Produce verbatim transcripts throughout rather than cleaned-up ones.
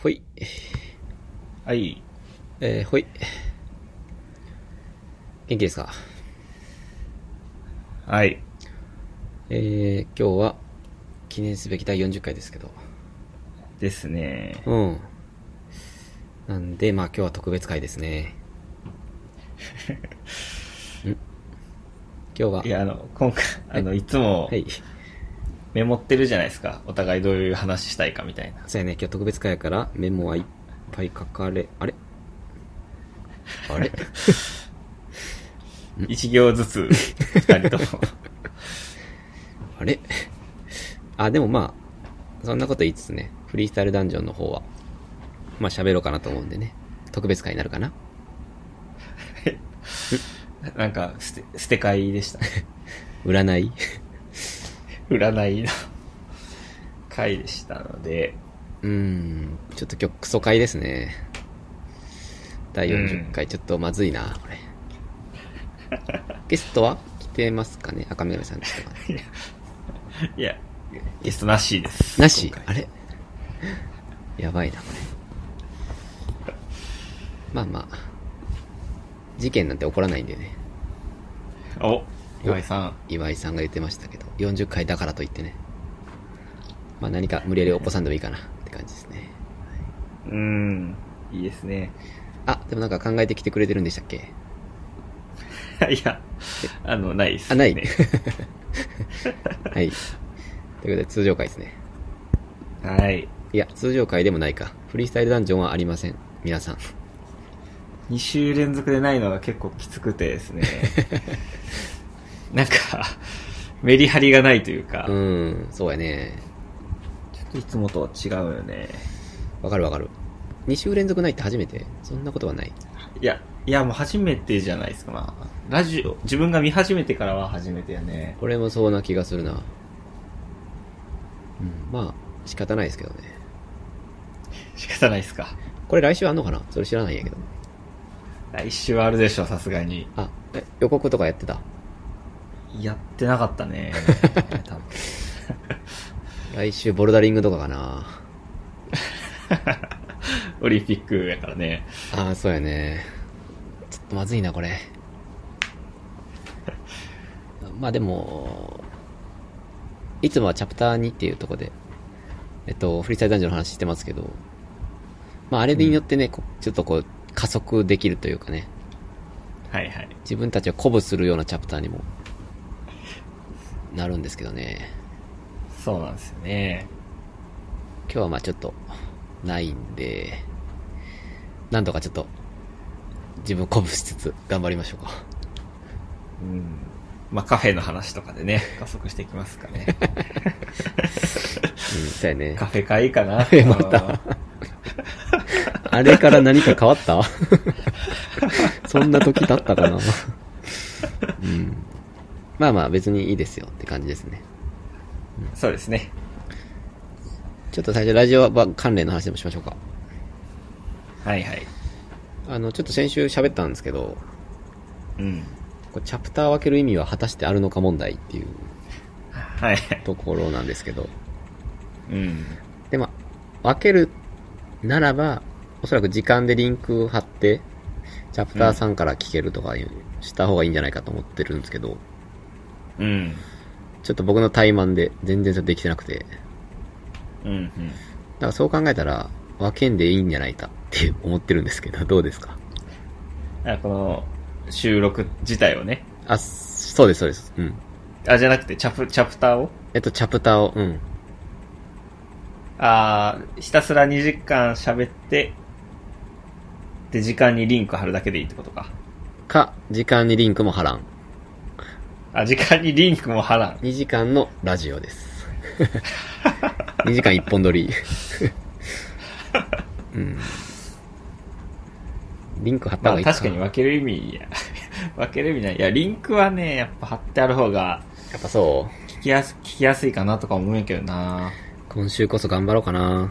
ほい。 はい。 えー、ほい。元気ですか？ はい。 えー、今日は記念すべきだいよんじゅっかいですけど。 ですね。 うん。なんで、まあ今日は特別会ですね。ん今日は。 いや、あの、今回、あの、いつも、 はい。 メモってるじゃないですか。お互いどういう話したいかみたいな。 そうやね、今日特別会やからメモはいっぱい書かれ、あれあれ一行ずつ、二人とも。 あれあ、でもまあ、そんなこと言いつつね、フリースタイルダンジョンの方は、まあ喋ろうかなと思うんでね、特別会になるかな。 なんか、捨て、捨て会でしたね。 占い占いの会でしたので。 うーん、ちょっと今日クソ会ですね。だいよんじゅっかい、うん、ちょっとまずいな、これ。ゲストは来てますかね、赤目さんですか。 いや、いや、ゲストなしです。 なし？あれやばいな、これ。まあまあ、事件なんて起こらないんでね。 お、岩井さん。 岩井さんが言ってましたけど、よんじゅっかいだからといってね。まあ何か無理やり起こさんでもいいかなって感じですね。 うーん、いいですね。 あ、でもなんか考えてきてくれてるんでしたっけ？ いや、あの、ないです、ね。 あ、ない。はい。ということで通常回ですね。 はい。 いや、通常回でもないか。フリースタイルダンジョンはありません。皆さん。 に週連続でないのが結構きつくてですね。なんか、メリハリがないというか。 うーん、そうやね。 ちょっといつもとは違うよね。 わかるわかる。に週連続ないって初めて？そんなことはない。 いや、いやもう初めてじゃないですか。まあ、ラジオ、自分が見始めてからは初めてやね。 これもそうな気がするな。うん、まあ、仕方ないですけどね。 仕方ないですか。 これ来週あんのかな？それ知らないんやけど。 来週はあるでしょ、さすがに。 あ、え、予告とかやってた？ やってなかったね。多分来週ボルダリングとかかな。 オリンピックやからね。 ああ、そうやね。ちょっとまずいな、これ。まあでも、いつもはチャプターにっていうところで、えっと、フリースタイルダンジョンの話してますけど、まああれによってね、うん、ちょっとこう、加速できるというかね。 はいはい。 自分たちを鼓舞するようなチャプターにもなるんですけどね。 そうなんですよね。 今日はまあちょっと、ないんで、なんとかちょっと、自分を鼓舞しつつ頑張りましょうか。 うん。まあカフェの話とかでね、加速していきますかね。 うん、そうやね。 カフェ会かな。 え、また。あれから何か変わったそんな時経ったかな、うん、まあまあ別にいいですよって感じですね、 うん、そうですね。 ちょっと最初ラジオ関連の話でもしましょうか。 はいはい。 あのちょっと先週喋ったんですけど、 うん、 こうチャプターを分ける意味は果たしてあるのか問題っていうはいところなんですけど、 うん、 でまあ分けるならばおそらく時間でリンク貼ってチャプターさんから聞けるとかした方がいいんじゃないかと思ってるんですけど、 うん、 ちょっと僕の怠慢で全然それできてなくて、 うんうん、 だからそう考えたら分けんでいいんじゃないかって思ってるんですけど、どうですか？ あ、この収録自体をね。 あ、そうですそうです。うん。 あ、じゃなくてチャプチャプターを？ えっとチャプターを、うん。 あー、ひたすらにじかん喋ってで時間にリンク貼るだけでいいってことか。 か時間にリンクも貼らん。 あ、時間にリンクも貼らん。 にじかんのラジオです。にじかん一本撮り。うん。リンク貼った方がいいか。 まあ確かに分ける意味、いや分ける意味ない。いや、リンクはね、やっぱ貼ってある方が、 やっぱそう聞きやす、聞きやすいかなとか思うんやけどな。 今週こそ頑張ろうかな。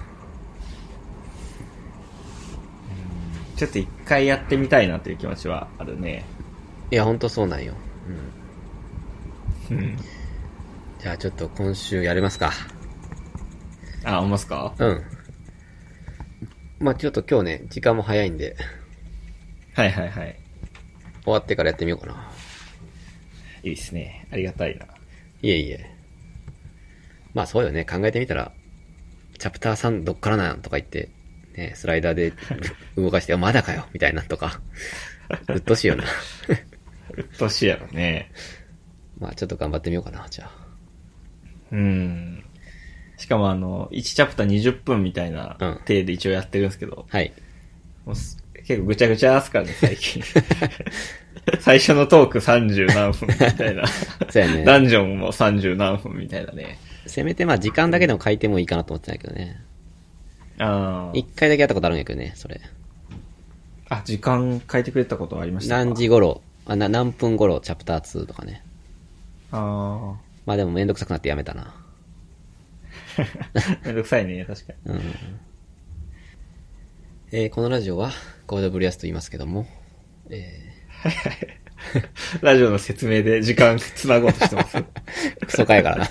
ちょっと一回やってみたいなという気持ちはあるね。 いや、ほんとそうなんよ。 うん。うん。 じゃあちょっと今週やりますか。 あ、思いますか？ うん。 まあちょっと今日ね、時間も早いんで、 はいはいはい。 終わってからやってみようかな。 いいですね。ありがたいな。 いえいえ。まあそうよね、考えてみたら、チャプターさんどっからなんとか言って、ね、スライダーで動かして、まだかよみたいなとか、うっとしいよな。 うっとしいやろね。 まあちょっと頑張ってみようかな、じゃあ。 うん。しかもあの、いちチャプターにじゅっぷんみたいなうん体で一応やってるんですけど、 はい。 もうす結構ぐちゃぐちゃですからね、最近。最初のトークさんじゅう何分みたいな。 そうやね。 ダンジョンもさんじゅう何分みたいなね。 せめてまあ時間だけでも書いてもいいかなと思ってたんやけどね。 あー一回だけやったことあるんやけどね、それ。 あ、時間書いてくれたことはありましたか？ 何時頃、あな何分頃チャプターツーとかね。 あまあでもめんどくさくなってやめたな。 あ。めんどくさいね、確かに。 うん。えー、このラジオはコードブリアスと言いますけども、えラジオの説明で時間つなごうとしてます。 ー、クソかやからな。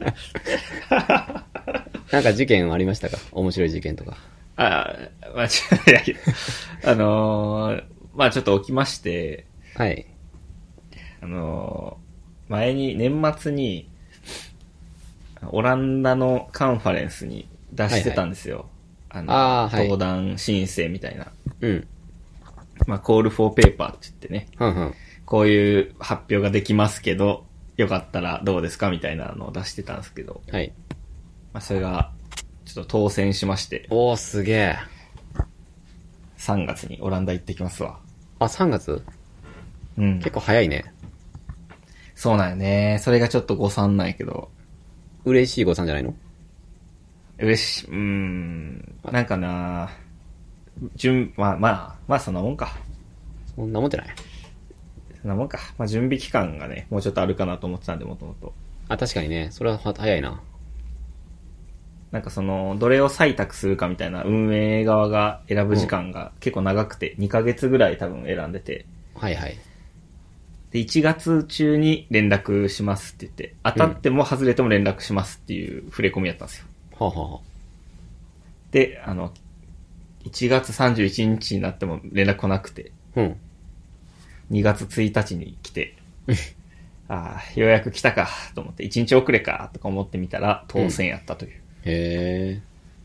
なんか事件ありましたか？面白い事件とか。 ああ、まあ、ちょ、いやいや、あのー、まあちょっと起きまして、 はい。 あのー、前に、年末に、オランダのカンファレンスに出してたんですよ。あの、 あーはい登壇申請みたいな。 うん。 まあ、コールフォーペーパーって言ってね、 ふんふん。 こういう発表ができますけど、よかったらどうですかみたいなのを出してたんですけど、 はい。 まあ、それが、ちょっと当選しまして、 おー、すげえ。 さんがつにオランダ行ってきますわ。 あ、さんがつ？ うん。 結構早いね。 そうなんよね。それがちょっと誤算なんやけど、 嬉しい誤算じゃないの？ 嬉しい、うーん、なんかな準、まあまあ、まあそんなもんか。 そんなもんじゃない？ そんなもんか。まあ準備期間がね、もうちょっとあるかなと思ってたんで、もともと。 あ、確かにね。それはは早いな。 なんかその、どれを採択するかみたいな運営側が選ぶ時間が結構長くて、にかげつぐらい多分選んでて、 はいはい。 で、いちがつ中に連絡しますって言って、当たっても外れても連絡しますっていう触れ込みやったんですよ。 はあ、はあはあ、 で、あの、いちがつさんじゅういちにちになっても連絡来なくて、 うん。 にがつついたちに来て、ああ、ようやく来たかと思って、いちにち遅れかとか思ってみたら当選やったというへ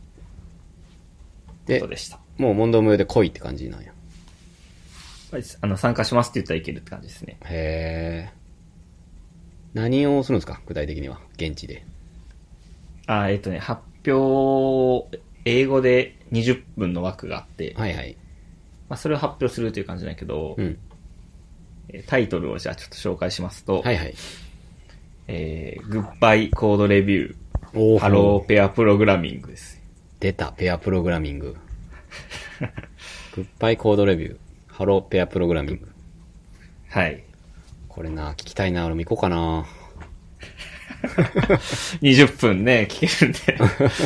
こえ。で、 とでした。 もう問答無用で来いって感じなんや。 あの、参加しますって言ったらいけるって感じですね。 へえ。何をするんですか？具体的には。現地で。 ああ、えっとね、発表、英語でにじゅっぷんの枠があって、 はいはい。 まあ、それを発表するという感じなんだけど、 うん。 タイトルをじゃあちょっと紹介しますと、 はいはい。 えー、グッバイコードレビュー、 おーハローペアプログラミングです。 出た。ペアプログラミング。グッバイコードレビュー。ハローペアプログラミング。 はい。 これな、聞きたいな。俺も行こうかな。 にじゅっぷんね、聞けるんで。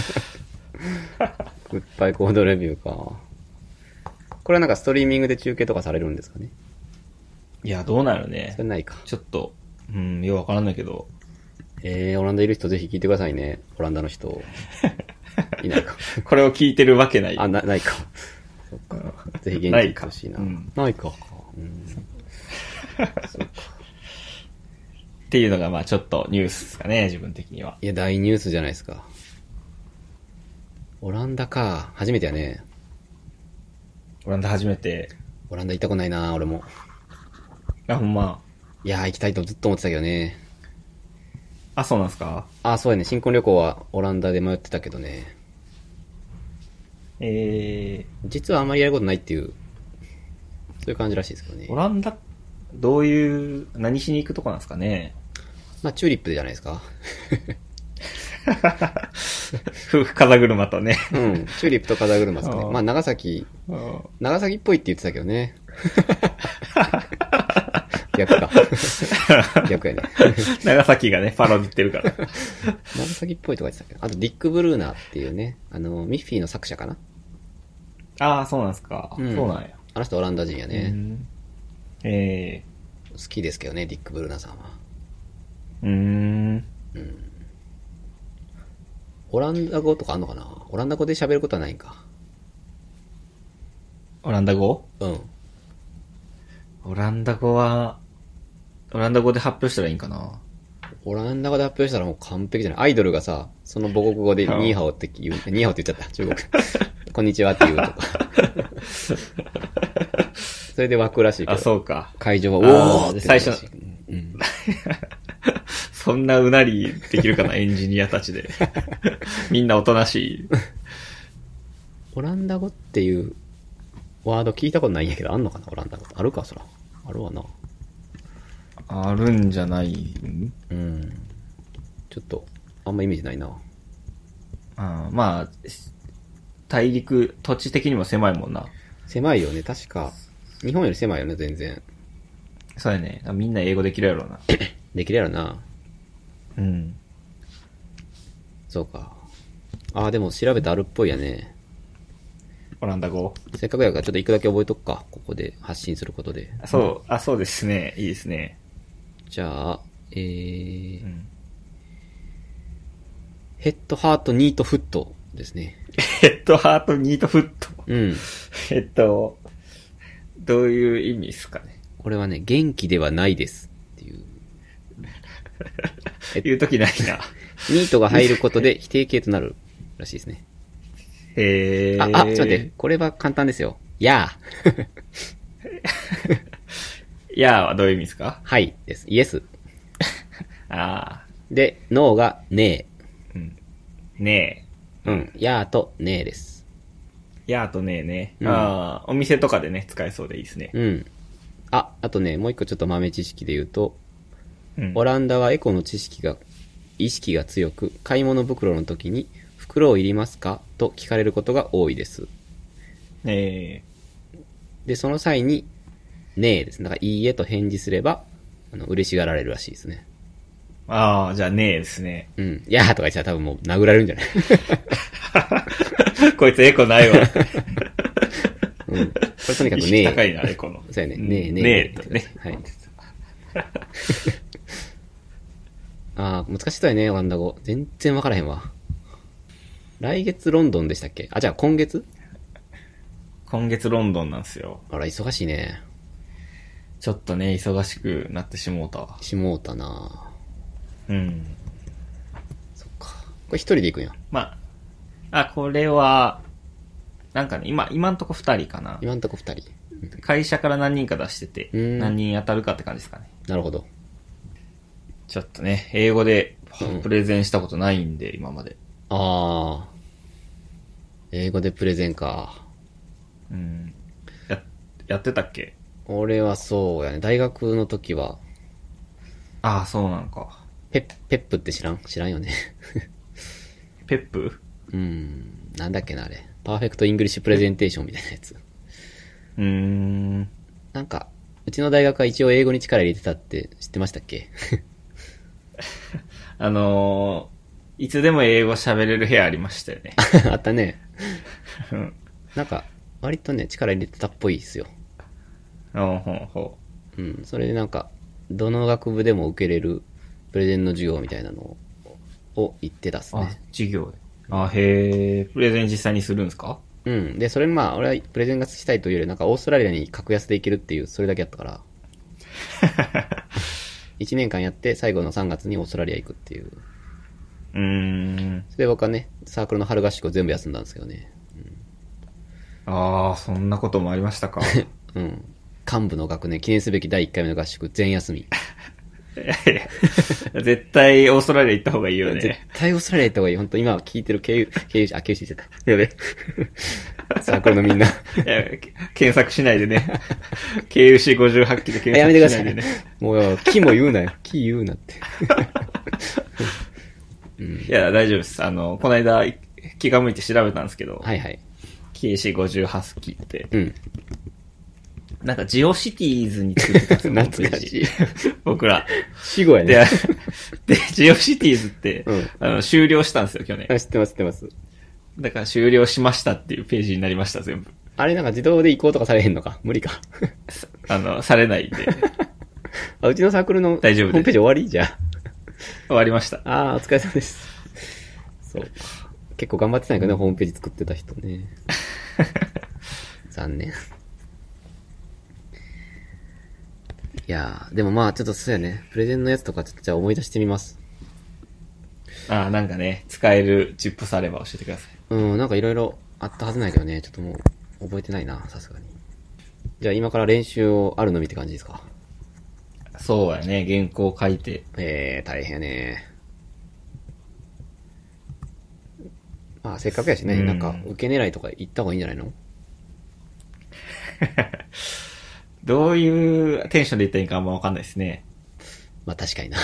グッバイコードレビューか。これはなんかストリーミングで中継とかされるんですかね？ いや、どうなるねそ。れないか。 ちょっと、うん、よくわからんないけど。 えー、オランダいる人ぜひ聞いてくださいね。オランダの人。いないか。 これを聞いてるわけない。 あ、な、ないか。そっか。ぜひ現地行ってほしいな。 ないかうんないか。うん、そうか。 っていうのが、まあちょっとニュースですかね、自分的には。 いや、大ニュースじゃないですか。オランダか。初めてやね。 オランダ初めて。 オランダ行ったことないな、俺も。 あ、ほんま。 いやー、行きたいとずっと思ってたけどね。 あ、そうなんすか？ あ、そうやね。新婚旅行はオランダで迷ってたけどね。 え実はあんまりやることないっていう、そういう感じらしいですけどねー、オ。ランダ、どういう、何しに行くとこなんですかね？ まあ、チューリップじゃないですか。 夫婦風車とね。 うん。チューリップと風車ですかね。 あーまあ、長崎、 うん長崎っぽいって言ってたけどね。逆か。逆やね。 長崎がね、パロディってるから。 長崎っぽいとか言ってたけど。あと、ディック・ブルーナーっていうね、あの、ミッフィーの作者かな。 ああ、そうなんすか。 うんそうなんや。 あの人オランダ人やね。 うんえ好きですけどね、ディック・ブルーナーさんは。 ー、うーん。 オランダ語とかあんのかな？オランダ語で喋ることはないんか。 オランダ語？ うん。 オランダ語は、オランダ語で発表したらいいんかな。 オランダ語で発表したらもう完璧じゃない。アイドルがさ、その母国語でニーハオって言う、ニーハオって言っちゃった、中国。こんにちはって言うとか。それで湧くらしいけど。 あ、そうか。 会場は、おーって最初、 うん、 そんなうなりできるかな、エンジニアたちで。みんなおとなしい。 オランダ語っていうワード聞いたことないんやけど、あんのかなオランダ語。あるか、そら。あるわな。 あるんじゃないん？ うん。ちょっと、あんまイメージないな。 あまあ、大陸、土地的にも狭いもんな。 狭いよね、確か。日本より狭いよね、全然。 そうやね。みんな英語できるやろうな。 できるやろな。 うん。 そうか。ああ、でも調べてあるっぽいやね。 オランダ語？ せっかくやからちょっと行くだけ覚えとくか。ここで発信することで。 そう、あ、そうですね。いいですね。 じゃあ、えー、 うん、 ヘッドハートニートフットですね。 ヘッドハートニートフット。 うん。 えっと、どういう意味ですかね。 これはね、元気ではないですっていう。 言うときないな。 ニートが入ることで否定形となるらしいですね。 へー。 あ、あ、ちょっと待って。これは簡単ですよ。やー。 やーはどういう意味ですか？ はいです。イエス。 ああ。 で、ノーがねうん。ねえ。うん。やーとねえです。 え。やーとねえね。 うん、 ああ、お店とかでね、使えそうでいいですね。 うん。あ、あとね、もう一個ちょっと豆知識で言うと、 うん、 オランダはエコの知識が、意識が強く、買い物袋の時に、袋をいりますかと聞かれることが多いです。 えで、その際に、ねえです。だから、いいえと返事すれば、あの、嬉しがられるらしいですね。 ー。ああ、じゃあねえですね。 うん。いやーとか言ったら多分もう殴られるんじゃないこいつエコないわ。 うん。これとにかくねえ。 意識高いな、エコの。 そうやね。ねえ、ねえ。 ねえってね。 はい。ああ、難しそうやね、オランダ語。全然わからへんわ。来月ロンドンでしたっけ？あ、じゃあ今月？ 今月ロンドンなんですよ。 あら、忙しいね。 ちょっとね、忙しくなってしもうたわ。 しもうたな。 うん。 そっか。これ一人で行くんや。 まあ、あ、これは、なんかね、今、今んとこ二人かな。 今んとこ二人。 会社から何人か出してて、 うん何人当たるかって感じですかね。 なるほど。 ちょっとね、英語でプレゼンしたことないんで、今まで。 ああ。英語でプレゼンか。 うん。や、やってたっけ？ 俺はそうやね。大学の時は、 ああ、そうなんか。 ペッ、ペップって知らん知らんよね。 ペップ？ うん。なんだっけな、あれ。パーフェクトイングリッシュプレゼンテーションみたいなやつ。 うーん。 なんか、うちの大学は一応英語に力入れてたって知ってましたっけ？ あのー、いつでも英語喋れる部屋ありましたよね。 あったね。 うん。 なんか、割とね、力入れてたっぽいですよ。 ほうほうほうん。それでなんか、どの学部でも受けれるプレゼンの授業みたいなのを、を言ってたっすう。あね。、 授業で。あ、へえ、プレゼン実際にするんですか？ うん。で、それまあ、俺はプレゼンがしたいというより、なんかオーストラリアに格安で行けるっていう、それだけやったから。いちねんかんやって、最後のさんがつにオーストラリア行くっていう。 うーん。 それで僕はね、サークルの春合宿を全部休んだんですけどね。 ああ、そんなこともありましたか。 うん。幹部の学年、記念すべきだいいっかいめの合宿、全休み。 いやいや絶対オーストラリア行った方がいいよ絶ね。 対オーストラリア行った方がいい。本当今聞いてる経由、経由士、あ、経由士してた。やべ。サークルのみんな。 いや検索しないでね。ケーユーシーごじゅうはち 期で検索しないでね。 やめてくださいね。もうよ、木も言うなよ。木言うなって。 うん、いや、大丈夫です。あの、この間、気が向いて調べたんですけど、 はいはい。 ケーユーシーごじゅうはち 期って、 うん。 なんかジオシティーズに作ってたんですよ。 懐かしい。 僕ら。 死後やね。 で、で、ジオシティーズって、 うん、 あの終了したんですよ、去年。 あ、知ってます、知ってます。 だから終了しましたっていうページになりました、全部。 あれなんか自動で移行とかされへんのか無理か。 あの、されないんで。 あ、うちのサークルのホ大丈夫ですームページ終わりじゃあ。 終わりました。 ああ、お疲れ様です。そう。結構頑張ってたんやけどね、ホームページ作ってた人ね。残念。 いやー、でもまあちょっとそうやね。プレゼンのやつとかちょっとじゃあ思い出してみます。 ああ、なんかね、使えるチップスあれば教えてください。 うん、なんかいろいろあったはずないけどね、ちょっともう覚えてないな、さすがに。じゃあ今から練習をあるのみって感じですか？ そうやね、原稿書いて。 えー、大変やね。まあせっかくやしね、 うんなんか受け狙いとか行った方がいいんじゃないの？ どういうテンションで言ったらいいかあんまわかんないですね。 まあ確かにな。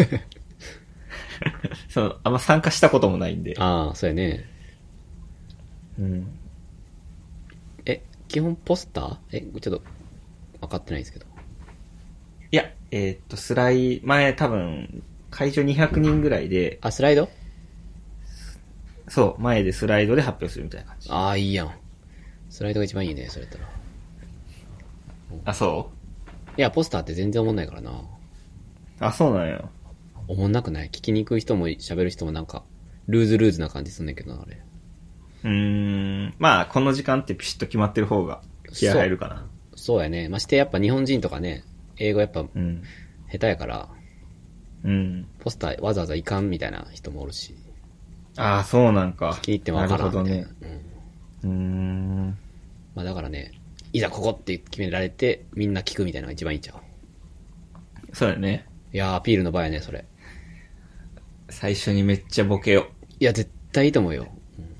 その、あんま参加したこともないんで。 ああ、そうやね。 うん。 え、基本ポスター？え、ちょっと分かってないんですけど。 いや、えーっと、スライ、前多分、会場にひゃくにんぐらいで、 あ、スライド？ そう、前でスライドで発表するみたいな感じ。 ああ、いいやん。スライドが一番いいね、それやったら。 あ、そいや、ポスターって全然思んないからな。 うあ、そうなんや。 思んなくない？聞きにくい人も喋る人もなんか、ルーズルーズな感じすんねんけどな、あれ。 うーん。まあ、この時間ってピシッと決まってる方が気合入るかな。 そうやね。ましてやっぱ日本人とかね、英語やっぱうん。 下手やから、 うん。 ポスターわざわざいかんみたいな人もおるし、 ああ、そうなんか。 気に入ってもわからんみたいな。 なるほどね。 うん。 うーん。 まあだからね、いざここって決められて、みんな聞くみたいなのが一番いいんちゃう？ そうやね。 いやー、アピールの場合やね、それ。 最初にめっちゃボケよ。 いや、絶対いいと思うよ。うん、い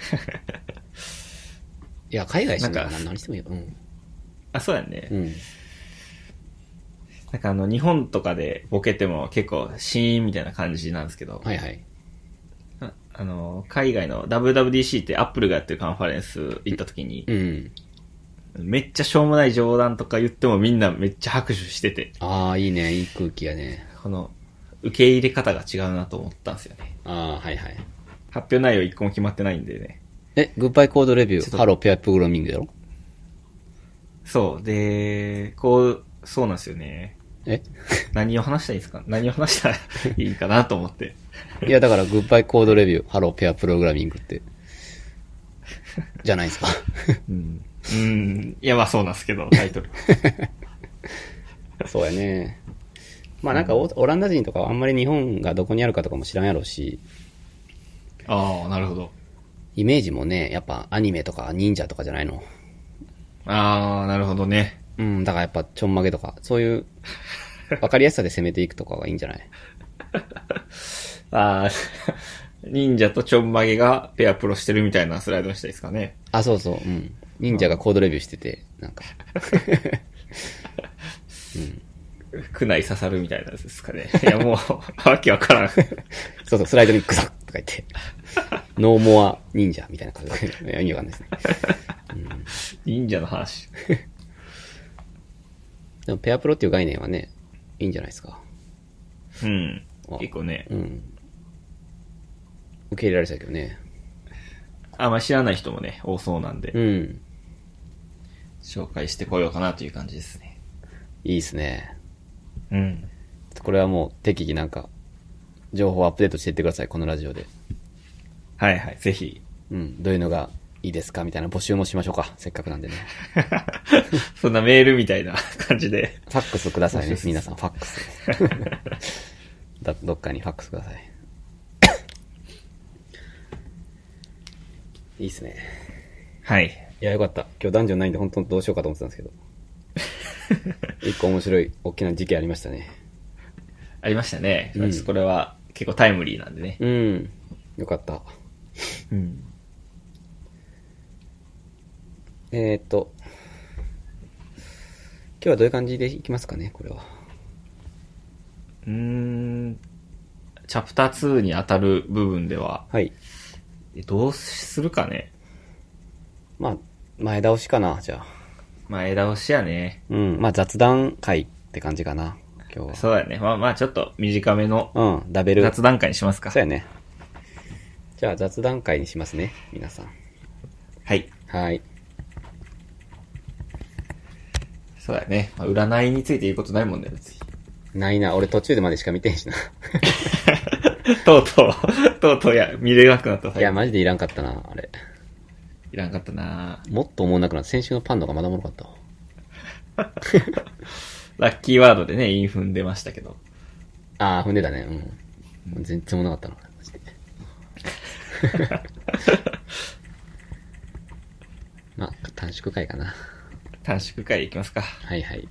や、海外しななんか何してもいいよ。うん。 あ、そうやね。 うん。 なんかあの、日本とかでボケても結構シーンみたいな感じなんですけど、 はいはい。 ああの、海外の ダブリューダブリューディーシー ってアップルがやってるカンファレンス行った時に、 うん。 めっちゃしょうもない冗談とか言ってもみんなめっちゃ拍手してて、 ああ、いいね。いい空気やね。 この、受け入れ方が違うなと思ったんですよね。 ああ、はいはい。 発表内容一個も決まってないんでね。 え、グッバイコードレビュー、 ちょっとハローペアプログラミングやろ？ そう。で、こう、そうなんですよね。 え何を話したらいいですか何を話したらいいかなと思って。 いや、だから、グッバイコードレビュー、ハローペアプログラミングって、じゃないですか。 うん。うん。いや、まあそうなんですけど、タイトル。 そうやね。まあなんかオ、オランダ人とかはあんまり日本がどこにあるかとかも知らんやろうし、 ああ、なるほど。 イメージもね、やっぱアニメとか忍者とかじゃないの。 ああ、なるほどね。 うん、だからやっぱちょんまげとか、そういう、わかりやすさで攻めていくとかがいいんじゃない？ ああ、忍者とちょんまげがペアプロしてるみたいなスライドにしたいですかね。 あ、そうそう、うん。忍者がコードレビューしてて、なんか。 苦内刺さるみたいなやつですかね。いや、もう、わけわからん。 そうそう、スライドにグサッとか言って、ノーモア忍者みたいな感じで、いや意味わかんないですね。 忍者の話。 でもペアプロっていう概念はね、いいんじゃないですか。 うんあ。 結構ね、 うん。受け入れられたけどね。 あんま知らない人もね、多そうなんで、 うん。 紹介してこようかなという感じですね。 いいですね。 うん。 これはもう適宜なんか、情報をアップデートしていってください、このラジオで。 はいはい、ぜひ。 うん。どういうのがいいですかみたいな募集もしましょうか。せっかくなんでね。 そんなメールみたいな感じで。 ファックスくださいね募集。す皆さん、ファックス。だどっかにファックスください。いいっすね。 はい。 いや、よかった。今日ダンジョンないんで本当どうしようかと思ってたんですけど。一個面白い大きな事件ありましたね。 ありましたね。 うんこれは結構タイムリーなんでね。 うん。よかった。 うん。 えーっと、今日はどういう感じでいきますかね、これは。 うーん。チャプターツーに当たる部分では、 はい。 えどうするかね。 まあ、前倒しかな、じゃあ。 まあ枝押しやね。 うん。まあ雑談会って感じかな、今日は。 そうだね。まあまあちょっと短めのうん、ダベル。 雑談会にしますか。 そうやね。じゃあ雑談会にしますね、皆さん。 はい。 はい。 そうだね。まあ、占いについて言うことないもんね、別に。 ないな、俺途中でまでしか見てんしな。 とうとう、とうとうや、見れなくなったいや、マジでいらんかったな、あれ。 いらんかったなもっと思わなくなった。先週のパンのがまだおもろかったわ。 ラッキーワードでね、イン踏んでましたけど。 ああ、踏んでたね。うん。全然もなかったな、マジで。まあ、短縮会かな。 短縮会いきますか。 はいはい。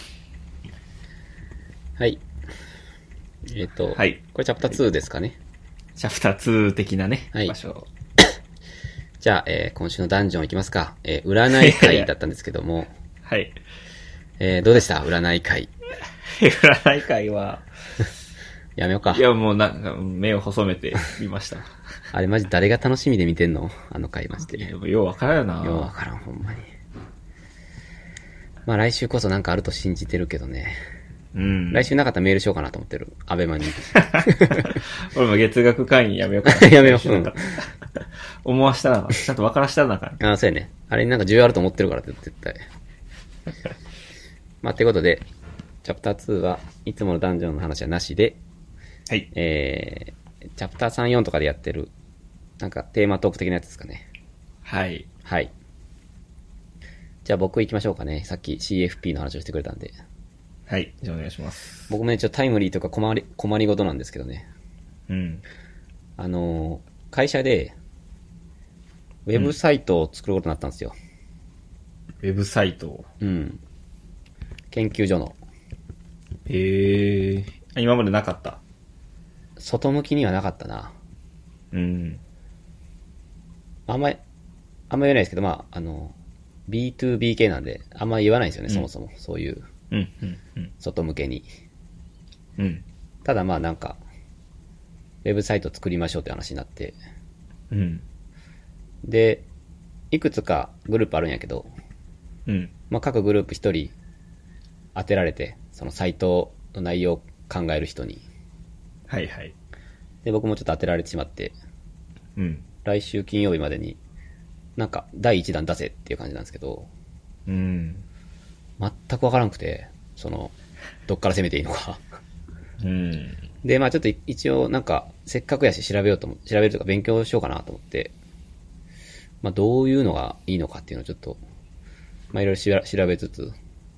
はい。えっ、ー、と、 はい。 これチャプターツーですかね。 チャプターツー的なね、 はい、 場所。 じゃあ、えー、今週のダンジョンいきますか。えー、占い会だったんですけども。 はい。 えー、どうでした占い会。 占い会は、 やめようか。 いや、もうなんか、目を細めて見ました。 あれマジ誰が楽しみで見てんのあの回マジで。 いや、ようわからんよな。 ようわからん、ほんまに。まあ来週こそなんかあると信じてるけどね。 うん。 来週なかったらメールしようかなと思ってる。アベマに。 俺も月額会員やめようかな。 やめよう。うん、 思わしたら、ちゃんと分からしたらなかああ、そうやね。あれになんか需要あると思ってるからって絶対。まあ、ってことで、チャプターツーはいつものダンジョンの話はなしで、 はい。 えー、チャプターさん、よんとかでやってる、なんかテーマトーク的なやつですかね。 はい。 はい。じゃあ僕行きましょうかね。さっき シーエフピー の話をしてくれたんで。 はい。じゃあお願いします。 僕もね、ちょっとタイムリーとか困り、困りごとなんですけどね。 うん。 あのー、会社で、ウェブサイトを作ることになったんですよ。 ウェブサイトうん。研究所の。 へえ。今までなかった。 外向きにはなかったな。 うん。 あんまり、あんま言えないですけど、まあ、あの、ビーツービー 系なんで、あんま言わないんですよね、うん、そもそも。そういう。 うん、うん、うん。 外向けに。 うん。 ただまあなんか、ウェブサイト作りましょうって話になって。 うん。 で、いくつかグループあるんやけど、 うん。 まあ各グループ一人当てられて、そのサイトの内容を考える人に。 はいはい。 で、僕もちょっと当てられてしまって、 うん。 来週金曜日までに、なんか第一弾出せっていう感じなんですけど、 うん。 全くわからんくて、その、どっから攻めていいのか。 うん。 で、まあちょっと一応なんか、せっかくやし調べようとも、調べるとか勉強しようかなと思って、まあどういうのがいいのかっていうのをちょっと、まあいろいろ調べつつ、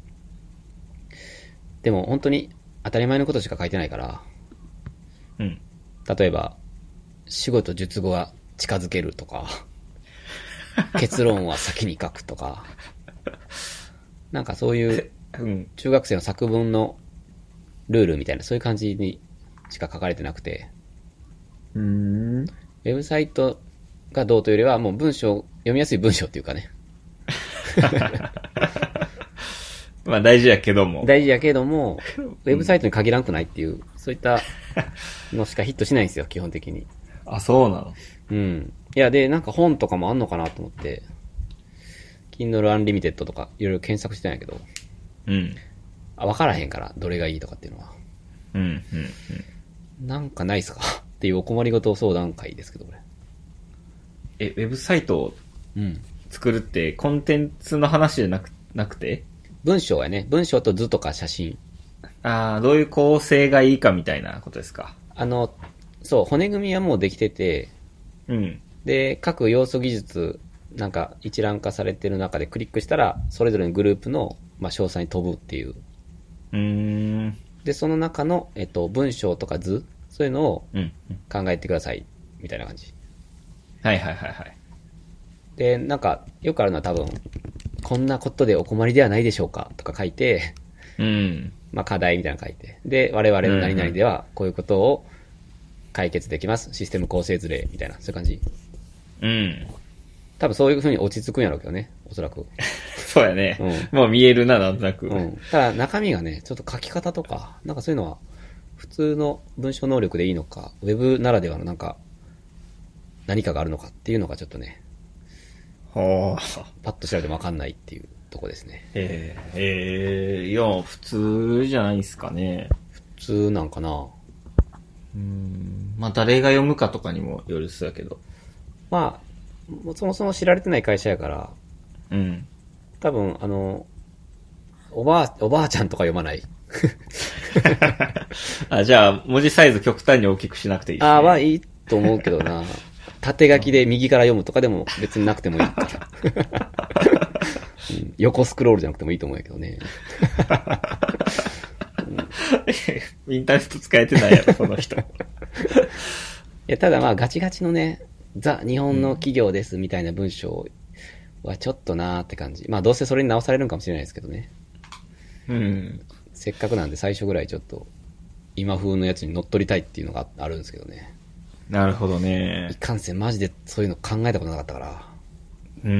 でも本当に当たり前のことしか書いてないから、 うん。 例えば、主語と述語が近づけるとか、結論は先に書くとか、なんかそういう中学生の作文のルールみたいなそういう感じにしか書かれてなくて、 うーん。 ウェブサイトがどうというよりはもう文章、読みやすい文章っていうかね。 まあ大事やけども。 大事やけども、ウェブサイトに限らんくないっていう、そういったのしかヒットしないんですよ、基本的に。 あ、そうなの？ うん。いや、で、なんか本とかもあんのかなと思って、Kindle Unlimited とかいろいろ検索してたんやけど、 うん。 あ、わからへんから、どれがいいとかっていうのは。 うん、うん、 うん。なんかないっすかっていうお困りごと相談会ですけど、これ。 え、ウェブサイトを作るって、コンテンツの話じゃなく、なくて？ 文章やね。文章と図とか写真。 ああ、どういう構成がいいかみたいなことですか。 あの、そう、骨組みはもうできてて、 うん。 で、各要素技術、なんか一覧化されてる中でクリックしたら、それぞれのグループの、まあ、詳細に飛ぶっていう。 うーん。 で、その中の、えっと、文章とか図、そういうのをうん。 考えてください、みたいな感じ。 はいはいはいはい。 で、なんか、よくあるのは多分、こんなことでお困りではないでしょうかとか書いて、 うん。 まあ課題みたいなの書いて、で、我々の何々ではこういうことを解決できます。システム構成図例みたいな、そういう感じ。 うん。 多分そういう風に落ち着くんやろうけどね、おそらく。 そうやね。 うん。 もう見えるな、なんとなく。 うん。ただ中身がね、ちょっと書き方とか、なんかそういうのは、普通の文章能力でいいのか、ウェブならではのなんか、何かがあるのかっていうのがちょっとね、 はあ。 パッと調べてもわかんないっていうとこですね。 えー、えー、いや、普通じゃないですかね。 普通なんかな。 うーん。まあ、誰が読むかとかにもよるそうやけど。 まあ、そもそも知られてない会社やから、 うん。 多分、あの、おばあ、おばあちゃんとか読まない。 あ、じゃあ、文字サイズ極端に大きくしなくていいですね。 ああ、まあいいと思うけどな。縦書きで右から読むとかでも別になくてもいいから。うん、横スクロールじゃなくてもいいと思うんやけどね。 インターネット使えてないやろ、この人。 いや、ただまあガチガチのね、ザ・日本の企業ですみたいな文章はちょっとなーって感じ。まあどうせそれに直されるんかもしれないですけどね。 うん。 せっかくなんで最初ぐらいちょっと今風のやつに乗っ取りたいっていうのがあるんですけどね。 なるほどいね。 かんせんマジでそういうの考えたことなかったから、 うん。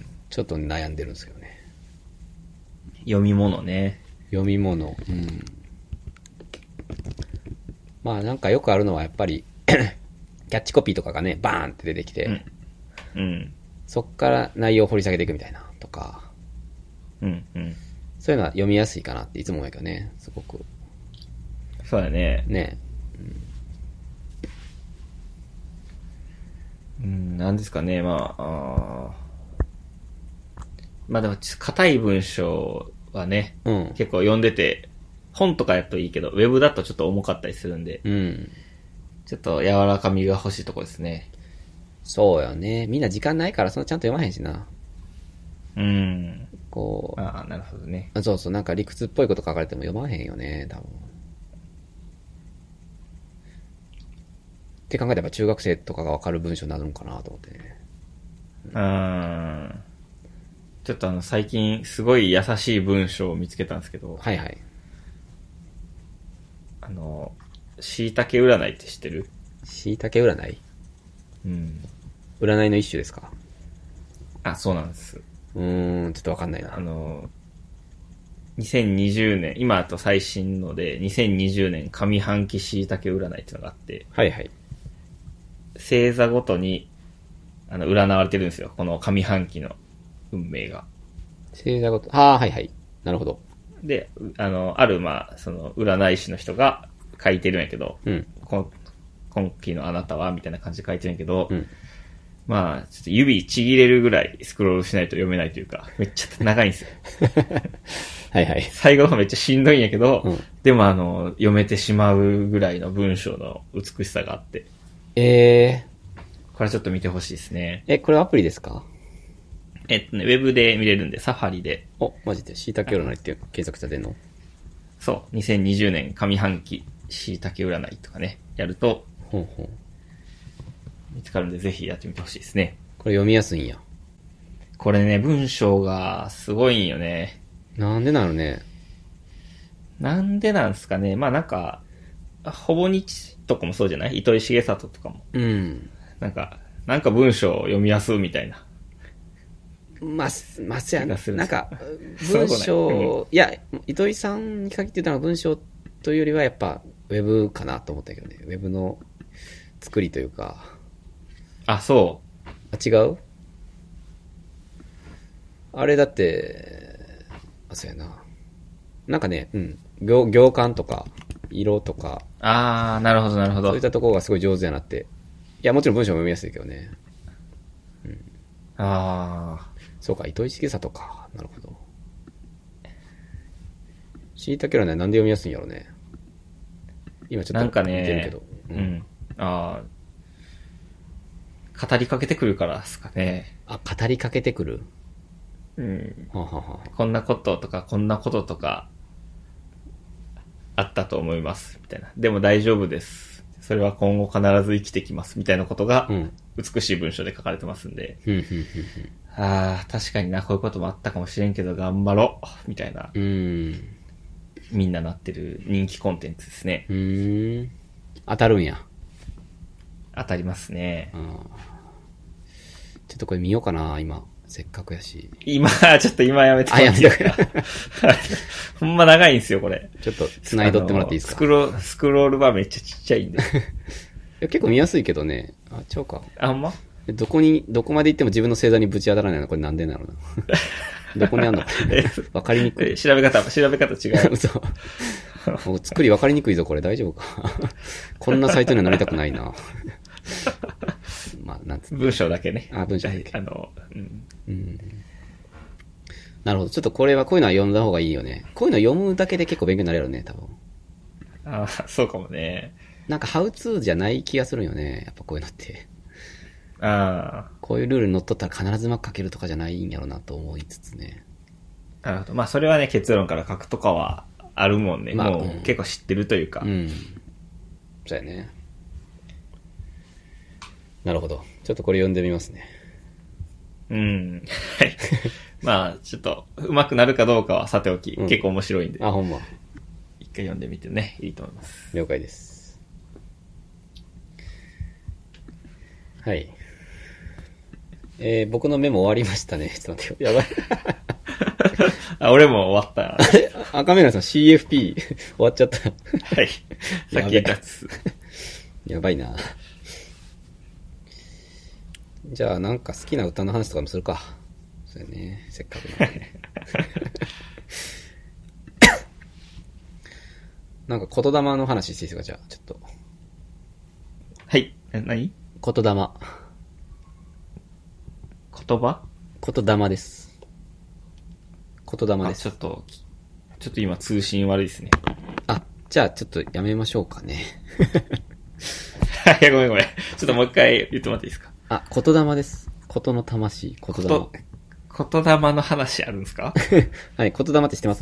ちょっと悩んでるんですけどね。 読み物ね。 読み物。うん。まあなんかよくあるのはやっぱり、キャッチコピーとかがね、バーンって出てきて、 うん。うん。 そっから内容を掘り下げていくみたいな、とか、 うん。うん。 そういうのは読みやすいかなっていつも思うけどね、すごく。 そうだね。 ね。 うん、なんですかね、まあ、あまあでも、硬い文章はね、 うん。 結構読んでて、本とかやといいけど、ウェブだとちょっと重かったりするんで、 うん。 ちょっと柔らかみが欲しいとこですね。 そうよね。みんな時間ないからそんなちゃんと読まへんしな。 うん。 こう、 ああ、なるほどね。 そうそう、なんか理屈っぽいこと書かれても読まへんよね、多分。って考えたら中学生とかがわかる文章になるのかなと思ってね。 うん。ちょっとあの、最近すごい優しい文章を見つけたんですけど、 はいはい。 あの、椎茸占いって知ってる？ 椎茸占い？ うん。 占いの一種ですか？ あ、そうなんです。 うーん、ちょっとわかんないな。 あの、にせんにじゅうねん、今あと最新ので、にせんにじゅうねん上半期椎茸占いっていうのがあって、 はいはい。 星座ごとに、あの、占われてるんですよ。この上半期の運命が。 星座ごと、ああ、はいはい。なるほど。 で、あの、ある、まあ、その、占い師の人が書いてるんやけど、 うん。 こ今期のあなたはみたいな感じで書いてるんやけど、 うん。 まあ、ちょっと指ちぎれるぐらいスクロールしないと読めないというか、めっちゃ長いんですよ。 はいはい。 最後のめっちゃしんどいんやけど、 うん、 でもあの、読めてしまうぐらいの文章の美しさがあって、 えこれちょっと見てほしいですね。 ー、え、これアプリですか？ えっとね、ウェブで見れるんで、サファリで。 お、マジで椎茸占いって検索したら出んの？ そう、にせんにじゅうねん上半期椎茸占いとかね、やると、 ほんほん。 見つかるんで、ぜひやってみてほしいですね。 これ読みやすいんや。 これね、文章がすごいんよね。 なんでなのね。 なんでなんすかね。まあなんか、ほぼ日とかもそうじゃない？糸井重里とかも。 うん。 なんか、なんか文章を読みやすいみたいな。 まあ、まあ、やな。なんか、 そういうことない文章、 うんいや、糸井さんに限って言ったのは文章というよりはやっぱ、ウェブかなと思ったけどね。ウェブの作りというか。 あ、そあ、違う？あれだって、あ、そうやな。なんかね、うん。行、行間とか、色とか、 う。あー、なるほどなるほど。 そういったところがすごい上手やなって。いや、もちろん文章も読みやすいけどね。 あそうか、糸井重里か。なるほど。椎茸占いなんで読みやすいんやろうね。今ちー。 ょっとなんかね見てるけど。、 うん。うん、あー、語りかけてくるからですかね。 あ、語りかけてくる。 うん。 はあ、はあはあ、 こんなこととか、こんなこととか、あったと思います。みたいな。でも大丈夫です。それは今後必ず生きてきます。みたいなことが、美しい文章で書かれてますんで。 うん、うん、うん、 ああ、確かにな、こういうこともあったかもしれんけど、頑張ろう。みたいな、 うん。うん。 みんななってる人気コンテンツですね。 うーん。当たるんや。 当たりますね。 あーちょっとこれ見ようかな、今。せっかくやし。 今、ちょっと今やめてもあ、やらっていいめとく。 ほんま長いんですよ、これ。 ちょっと繋いどってもらっていいですか？ スクロール、スクロールバーめっちゃちっちゃいんで。 いや結構見やすいけどね。あ、ちゃうか。 あ、ほんまどこに、どこまで行っても自分の星座にぶち当たらないのこれなんでなのな。どこにあんのわかりにくい。 え調べ方、調べ方違う。 嘘。もう作りわかりにくいぞ、これ大丈夫か。こんなサイトにはなりたくないな。まあ、なんつ文章だけね。 あ、文章だけ。 あの、うん。 うん。なるほど。ちょっとこれはこういうのは読んだ方がいいよね。こういうの読むだけで結構勉強になれるね、多分。 あそうかもね。 なんかハウツーじゃない気がするよね。やっぱこういうのって。 ああ。 こういうルールにのっとったら必ずうまく書けるとかじゃないんやろうなと思いつつね。 なるほど。まあ、それはね、結論から書くとかは、 あるもんね。 まあ、 もう、 うん、 結構知ってるというか。 うん。そうやね。なるほど。ちょっとこれ読んでみますね。 うん。はい。まあ、ちょっと、上手くなるかどうかはさておき、うん、結構面白いんで。 あ、ほんま。 一回読んでみてね、いいと思います。 了解です。はい。えー、僕のメモ終わりましたね。ちょっと待ってよ。やばい。 あ、俺も終わった。 あれ赤目がさん シーエフピー 終わっちゃった。 はい。さっき言ったやつ。 やばいな。じゃあなんか好きな歌の話とかもするか。そうやね。せっかくなんで。なんか言霊の話していいですか、じゃあ、ちょっと。 はい。え、何？ 言霊。 言葉？ 言霊です。言霊です。 ちょっと、ちょっと今通信悪いですね。 あ、じゃあちょっとやめましょうかね。 いや、ごめんごめん。ちょっともう一回言ってもらっていいですか？ あ、言霊です。ことの魂、言霊。 言霊の話あるんですか？ はい、言霊って知ってます？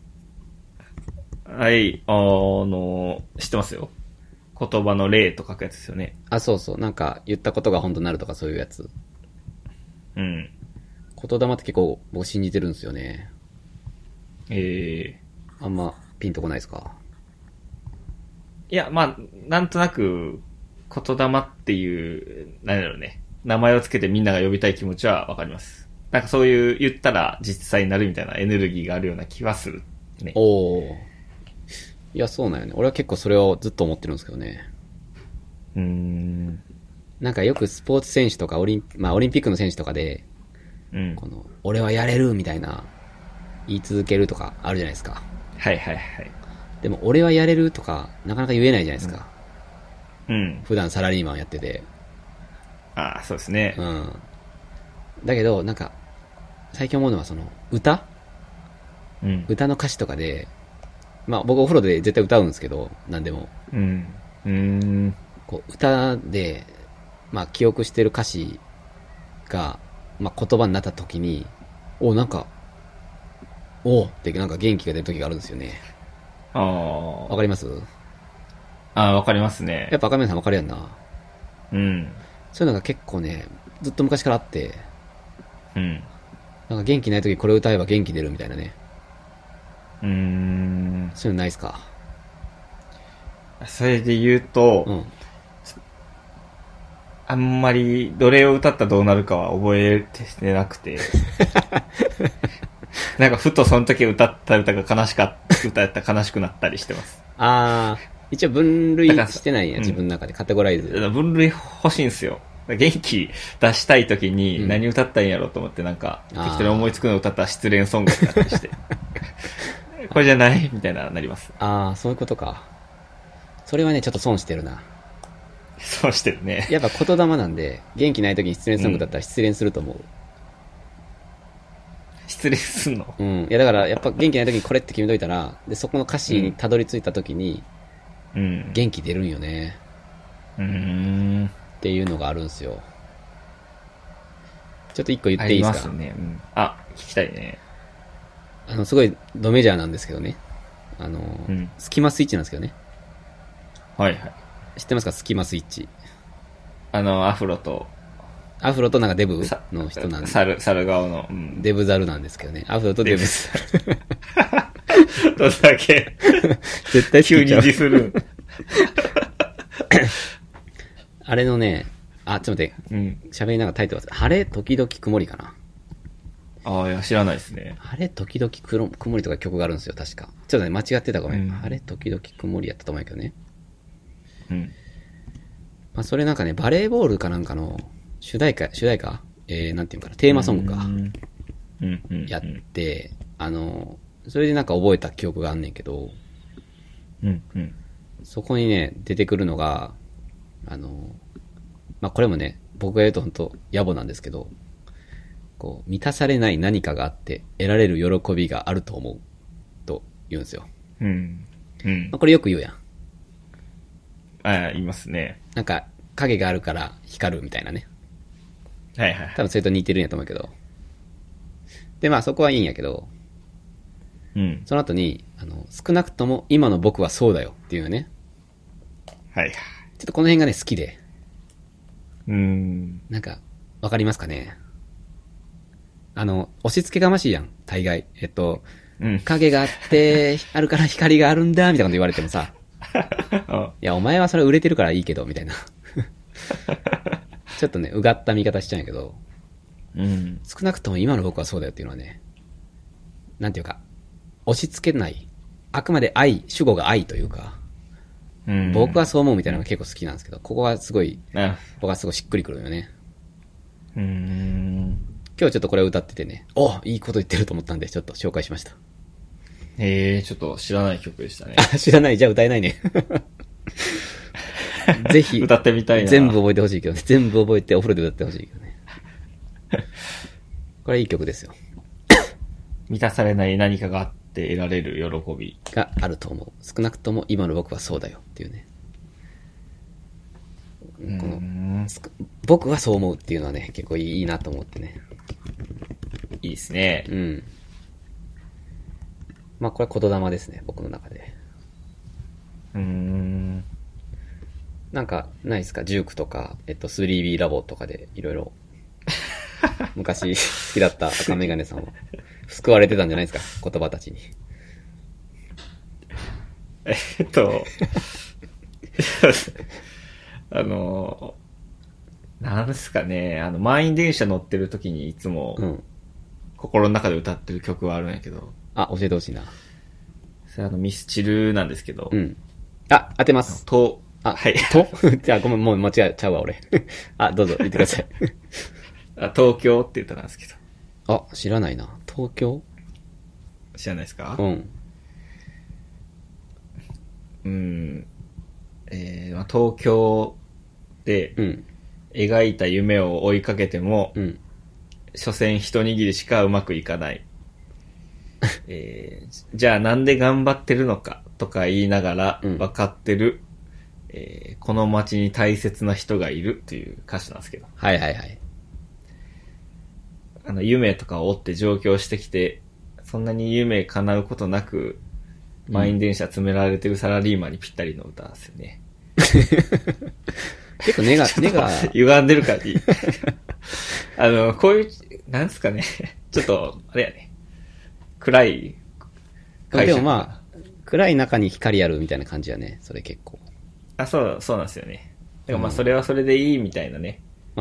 はい、あの、知ってますよ。言葉の例と書くやつですよね。 あ、そうそう。なんか言ったことが本当になるとかそういうやつ。 うん。 言霊って結構僕信じてるんですよね。 ええー。あんまピンとこないですか？ いや、まあ、なんとなく、言霊っていう、なんだろうね。名前をつけてみんなが呼びたい気持ちはわかります。なんかそういう言ったら実際になるみたいなエネルギーがあるような気はする。ね。 おー。いや、そうなんよね。俺は結構それをずっと思ってるんですけどね。 うーん。 なんかよくスポーツ選手とかオリン、まあオリンピックの選手とかで、 うん、 この、俺はやれるみたいな、言い続けるとかあるじゃないですか。 はいはいはい。 でも俺はやれるとか、なかなか言えないじゃないですか。 うん。うん、 普段サラリーマンやってて。 ああ、そうですね。 うん。だけど、なんか、最近思うのはその、歌、 うん、 歌の歌詞とかで、まあ僕お風呂で絶対歌うんですけど、何でも。 うん。うーん。 こう、歌で、まあ記憶してる歌詞が、まあ言葉になった時に、お、なんか、おってなんか元気が出る時があるんですよね。 ああ。 わかります？ ああ、わかりますね。 やっぱ赤目さんわかるやんな。 うん。 そういうのが結構ね、ずっと昔からあって、 うん。 なんか元気ない時これ歌えば元気出るみたいなね。 うーん。 そういうのないっすか？ それで言うと、うん、あんまりどれを歌ったらどうなるかは覚えてなくて。なんかふとその時歌った歌が悲しかった、歌やったら悲しくなったりしてます。 あー、一応分類してないんや、自分の中でカテゴライズ。 分類欲しいんすよ。元気出したい時に何歌ったらいいんやろうと思って、なんか、適当に思いつくの歌ったら失恋ソングだったりして。これじゃないみたいななります。 ああ、そういうことか。それはね、ちょっと損してるな。 損してるね。 やっぱ言霊なんで、元気ない時に失恋ソングだったら失恋すると思う。うん、 失恋すんの？ うん。いやだから、やっぱ元気ない時にこれって決めといたら、で、そこの歌詞にたどり着いた時に、うん。元気出るんよね。 うーん。 っていうのがあるんすよ。ちょっと一個言っていいですか？ ありますね。うん。あ、聞きたいね。 あの、すごいドメジャーなんですけどね。あの、うん、スキマスイッチなんですけどね。 はいはい。 知ってますか？スキマスイッチ。あの、アフロと、 アフロとなんかデブの人なんで。 猿、猿顔の、うん。 デブザルなんですけどね。アフロとデブザル。 どんだけ、 絶対急に自する。 あれのね、あ、ちょっと待って、うん、喋りながらタイトルは、晴れ時々曇りかな。 ああ、いや、知らないですね。 晴れ時々曇りとか曲があるんですよ、確か。ちょっとね、間違ってたかもね、うん。晴れ時々曇りやったと思うけどね。うん。まあ、それなんかね、バレーボールかなんかの主題歌、主題歌えー、なんていうかな、テーマソングか。うん。うん。やって、あの、それでなんか覚えた記憶があんねんけど、うん。うん。そこにね、出てくるのが、あの、まあ、これもね、僕が言うと本当野暮なんですけど、こう、満たされない何かがあって得られる喜びがあると思う。と言うんですよ。うん。うん。まあ、これよく言うやん。 ああ、言いますね。 なんか、影があるから光るみたいなね。 はいはい。 多分それと似てるんやと思うけど。で、まあそこはいいんやけど、 うん。 その後に、あの、少なくとも今の僕はそうだよっていうね。 はい。 ちょっとこの辺がね、好きで。 うーん。 なんか、わかりますかね。あの、押し付けがましいやん、大概。えっと、 うん。 影があって、あるから光があるんだ、みたいなこと言われてもさ。いや、お前はそれ売れてるからいいけど、みたいな。ちょっとね、うがった見方しちゃうんやけど、 うん。 少なくとも今の僕はそうだよっていうのはね、なんていうか、押し付けない。あくまで愛、主語が愛というか、 うん。 僕はそう思うみたいなのが結構好きなんですけど、ここはすごい、 あ、 僕はすごいしっくりくるよね。 うーん。 今日ちょっとこれを歌っててね、おいいこと言ってると思ったんで、ちょっと紹介しました。 ええー、ちょっと知らない曲でしたね。 あ、知らない、じゃあ歌えないね。ぜひ、 歌ってみたいな。 全部覚えてほしいけどね。全部覚えてお風呂で歌ってほしいけどね。これいい曲ですよ。 満たされない何かがあって得られる喜び。 があると思う。少なくとも今の僕はそうだよっていうね。この、僕はそう思うっていうのはね、結構いいなと思ってね。 いいですね。 うん。まあこれは言霊ですね、僕の中で。 うーん。 なんか、ないですか？ジュークとか、えっと、スリービー ラボとかでいろいろ、昔好きだった赤メガネさんは、救われてたんじゃないですか？言葉たちに。 えっと、あの、なんですかね、あの、満員電車乗ってる時にいつも、 うん。 心の中で歌ってる曲はあるんやけど、 あ、教えてほしいな。 それあの、ミスチルなんですけど、 うん。あ、当てます。 と、 あ、 はい。 とじゃあごめん、もう間違えちゃうわ、俺。あ、どうぞ、言ってください。 あ、東京って歌なんですけど。 あ、知らないな。東京？ 知らないですか？ うん。 うん。えーまあ、東京でうん。 描いた夢を追いかけても、 うん。 所詮一握りしかうまくいかない。えーじゃあなんで頑張ってるのかとか言いながらうん分かってる、えーこの街に大切な人がいるっていう歌詞なんですけど、 はいはいはい。 あの夢とかを追って上京してきて、そんなに夢叶うことなく満員電車詰められてるサラリーマンにぴったりの歌ですよね。 結構根が、根が、 歪んでる感じ。あの、こういう、なんすかね。ちょっと、あれやね。暗い解釈。 でもまあ、暗い中に光あるみたいな感じやね。それ結構。 あ、そう、そうなんですよね。だからまあ、それはそれでいいみたいなね。 うん。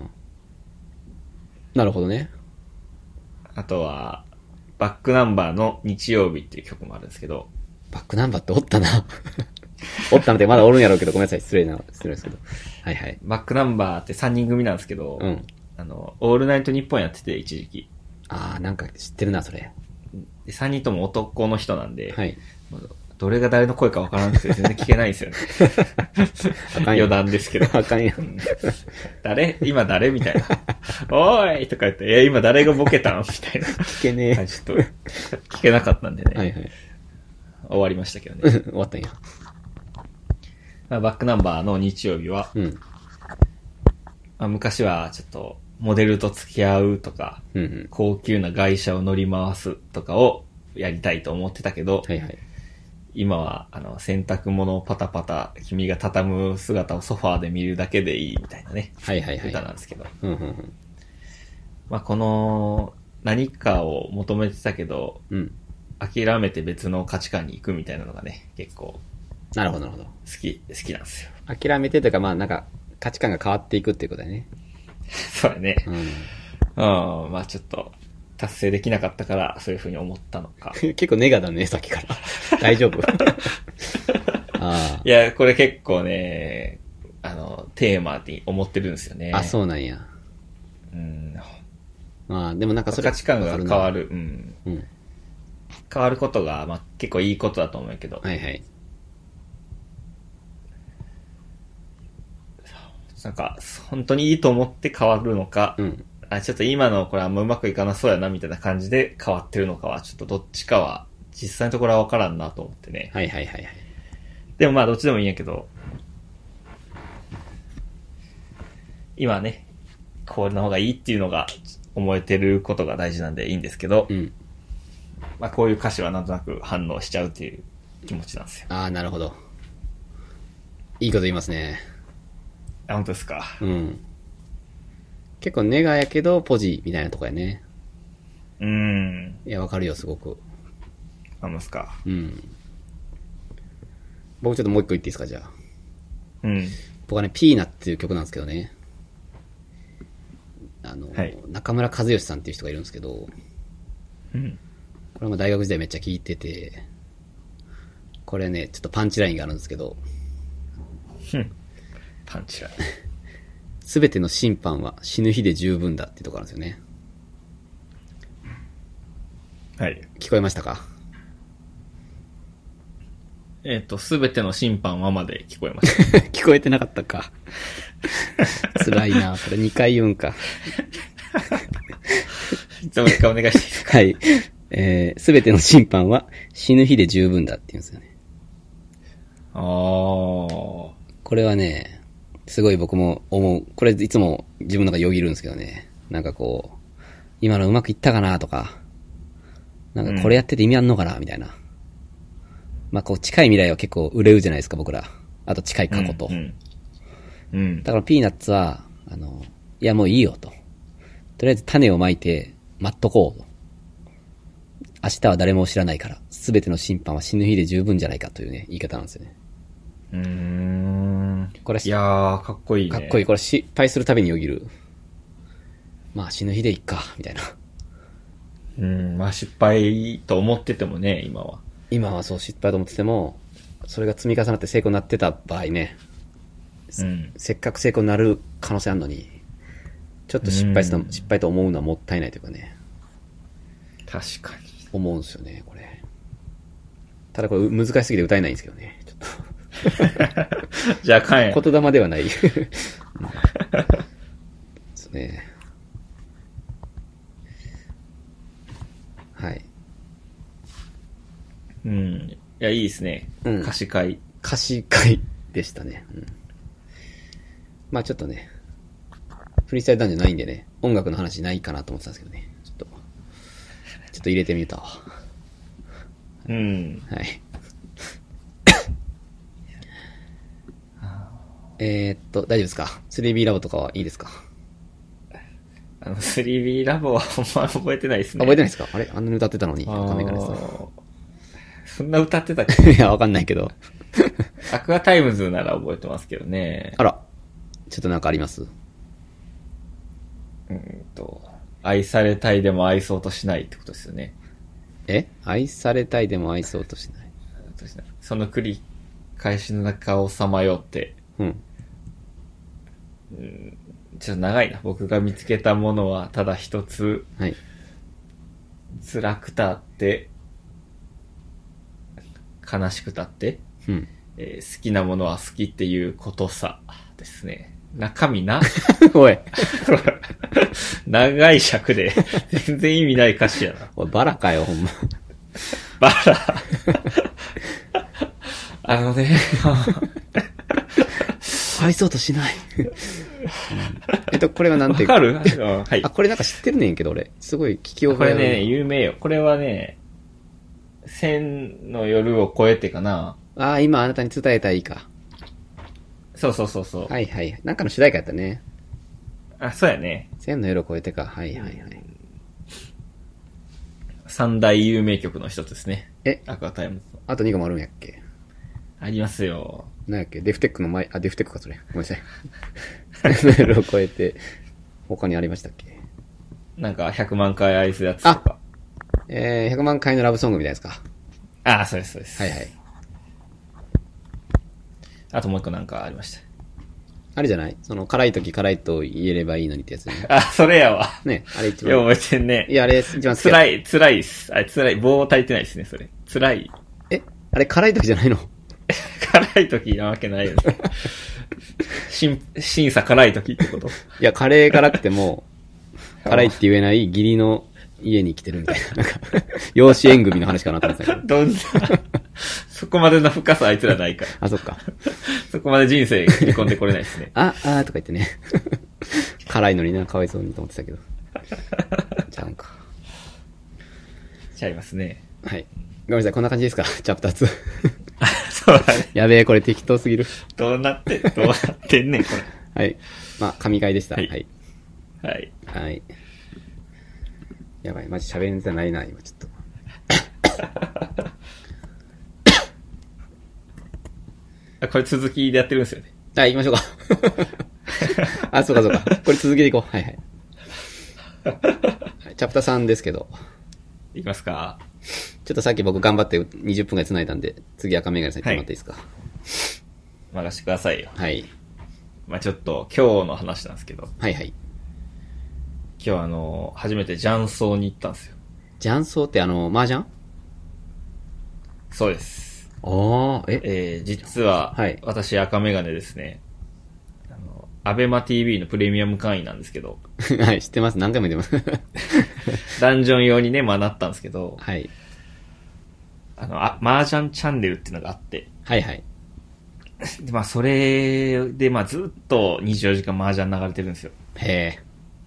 なるほどね。 あとは、バックナンバーの日曜日っていう曲もあるんですけど。 バックナンバーっておったな。おったのってまだおるんやろうけど、ごめんなさい。失礼な、失礼ですけど。はいはい。 バックナンバーってさんにん組なんですけど、 うん。 あの、オールナイトニッポンやってて、一時期。 あー、なんか知ってるな、それ。 で、さんにんとも男の人なんで、 はい。 どれが誰の声かわからなくて全然聞けないんですよね。 あかんやん。 余談ですけど。 あかんやん。 誰今誰みたいな。おーいとか言って、いや、今誰がボケたんみたいな。 聞けねえ。 ちょっと、聞けなかったんでね。 はいはい。 終わりましたけどね。 終わったんや。 まあ、バックナンバーの日曜日は、 うん。 まあ、昔はちょっと、モデルと付き合うとか、 うんうん。 高級な外車を乗り回すとかをやりたいと思ってたけど、 はいはい。 今は、あの、洗濯物をパタパタ、君が畳む姿をソファーで見るだけでいいみたいなね、 はいはいはい。 歌なんですけど。 うんうんうん。 まあ、この、何かを求めてたけど、 うん。 諦めて別の価値観に行くみたいなのがね、結構、 なるほどなるほど。 好き、好きなんですよ。 諦めてというか、まあなんか、価値観が変わっていくっていうことだよね。 そうやね。 うん。 うん、まあちょっと、達成できなかったから、そういう風に思ったのか。 結構ネガだね、さっきから。大丈夫あいや、これ結構ね、あの、テーマに思ってるんですよね。 あ。あ、そうなんや。 うん。 まあ、でもなんかそれ。 価値観が変わる。うん。 うん。 変わることが、まあ結構いいことだと思うけど。 はいはい。 なんか、本当にいいと思って変わるのか、 うん。 あ、ちょっと今のこれあんまうまくいかなそうやなみたいな感じで変わってるのかは、ちょっとどっちかは、実際のところは分からんなと思ってね。 はいはいはいはい。 でもまあどっちでもいいんやけど、今ね、これの方がいいっていうのが思えてることが大事なんでいいんですけど、 うん。 まあこういう歌詞はなんとなく反応しちゃうっていう気持ちなんですよ。 ああ、なるほど。いいこと言いますね。 あ、本当ですか。 うん。結構ネガやけどポジみたいなとこやね。 うーん。 いや、わかるよ、すごく。 ありますか。 うん。僕ちょっともう一個言っていいですか、じゃあ。 うん。 僕はね、ピーナッツっていう曲なんですけどね。あの、はい、中村和義さんっていう人がいるんですけど、 うん。 これも大学時代めっちゃ聴いてて、これね、ちょっとパンチラインがあるんですけど、 パンチライン。 すべての審判は死ぬ日で十分だっていうところなんですよね。 はい。 聞こえましたか？ えっと、すべての審判はまで聞こえました。 聞こえてなかったか。辛いな、これにかい言うんか。 いつもう一回お願いしていいですか？ はい。えー、すべての審判は死ぬ日で十分だって言うんですよね。 あー。 これはね、すごい僕も思う。これいつも自分の中でよぎるんですけどね。なんかこう、今のうまくいったかなとか、なんかこれやってて意味あんのかなみたいな。まあこう近い未来は結構売れるじゃないですか、僕ら。あと近い過去と。 うんうんうん、 だからピーナッツは、あの、いやもういいよと。とりあえず種をまいて待っとこうと。明日は誰も知らないから、すべての審判は死ぬ日で十分じゃないかというね、言い方なんですよね。 うーん。 これ、 いやー、かっこいいね。 かっこいい。これ失敗するたびによぎる。まあ死ぬ日でいっか、みたいな。 うん、まあ失敗と思っててもね、今は。 今はそう失敗と思ってても、それが積み重なって成功になってた場合ね、うん、せっかく成功になる可能性あるのに、ちょっと失敗した、失敗と思うのはもったいないというかね。 確かに。 思うんですよね、これ。ただこれ難しすぎて歌えないんですけどね。ちょっとじゃあかんや。 言霊ではない。ですね。はい。 うん。いや、いいですね。うん、歌詞会。 歌詞会でしたね。うん、まあちょっとね、フリースタイルダンジョンないんでね、音楽の話ないかなと思ってたんですけどね。ちょっと、ちょっと入れてみたわ。 うん。 はい。えーっと、大丈夫ですか？ スリービー ラボとかはいいですか？ あの、スリービー ラボはほんま覚えてないですね。 覚えてないですか？あれあんなに歌ってたのに。わかんないからです。 そんな歌ってたっけ？ いや、わかんないけど。 アクアタイムズなら覚えてますけどね。 あら。ちょっとなんかあります？ うんと、愛されたいでも愛そうとしないってことですよね。 え？愛されたいでも愛そうとしない。 その繰り返しの中をさまよって。 うん。 うん、ちょっと長いな。僕が見つけたものはただ一つ。 はい。 辛くたって、悲しくたって、 うんえー、好きなものは好きっていうことさですね。中身なおい。 長い尺で全然意味ない歌詞やな。 おい、バラかよ、ほんま。 バラあのね、 愛そうとしない。うん、えっと、これはなんていうか。わかる？はい。 あ、これなんか知ってるねんけど、俺。すごい聞き覚え。これね、有名よ。これはね、千の夜を超えてかな。 ああ、今あなたに伝えたいか。 そうそうそうそう。 はいはい。なんかの主題歌やったね。 あ、そうやね。 千の夜を超えてか。はいはいはい。 三大有名曲の一つですね。 えアクアタイムズ。 あとにこもあるんやっけ？ ありますよ。 なんやっけ？デフテックの前、あ、デフテックかそれ。ごめんなさい。千の夜を超えて、他にありましたっけ？ なんかひゃくまんかい愛すやつとか。 えー、ひゃくまんかいのラブソングみたいなやつか。 ああ、そうですそうです。 はいはい。 あともう一個なんかありました。 あれじゃない？その、辛い時辛いと言えればいいのにってやつね。 あ、それやわ。 ね、あれ一番。 よう覚えてんね。 いや、あれ一番好き。 辛い、辛いっす。あれ辛い。棒足りてないですね、それ。辛い。 え、あれ辛い時じゃないの？ 辛い時なわけないよね。審、審査辛い時ってこと？いや、カレー辛くても、辛いって言えない義理の家に来てるみたいな。なんか、養子縁組の話かなと思ってたけど。 どんな、そこまでの深さあいつらないから。 あ、そっか。 そこまで人生切り込んでこれないですね。 あ、あーとか言ってね。辛いのにな、かわいそうにと思ってたけど。ちゃうんか。 ちちゃいますね。 はい。ごめんなさい、こんな感じですか、チャプターツー。 そうだね。 やべえ、これ適当すぎる。 どうなって、どうなってんねん、こはい。まあ、神回でした。 はいはい。 れ。はい。 はい。やばい、マジ喋るんじゃないな、今ちょっと。 これ続きでやってるんですよね。 はい、行きましょうか。あ、そうかそうか。これ続けていこう。はいはい。はい、チャプターさんですけど。 いきますか。 ちょっとさっき僕頑張ってにじゅっぷんぐらい繋いだんで、次赤メガネさんにってもらっていいですか。 任せてくださいよ。 はい。 まあちょっと今日の話なんですけど。 はいはい。 今日あの、初めて雀荘に行ったんですよ。 雀荘ってあの、麻雀？ そうです。 ああ、ええー、実は、 はい、 私赤メガネですね。あの、アベマ ティーブイ のプレミアム会員なんですけど。 はい、知ってます。何回も言ってます。 ダンジョン用にね、まあなったんですけど。 はい。 あの、あ、麻雀チャンネルっていうのがあって。 はいはい。 で、まあそれで、まあずっとにじゅうよじかん麻雀流れてるんですよ。 へえ。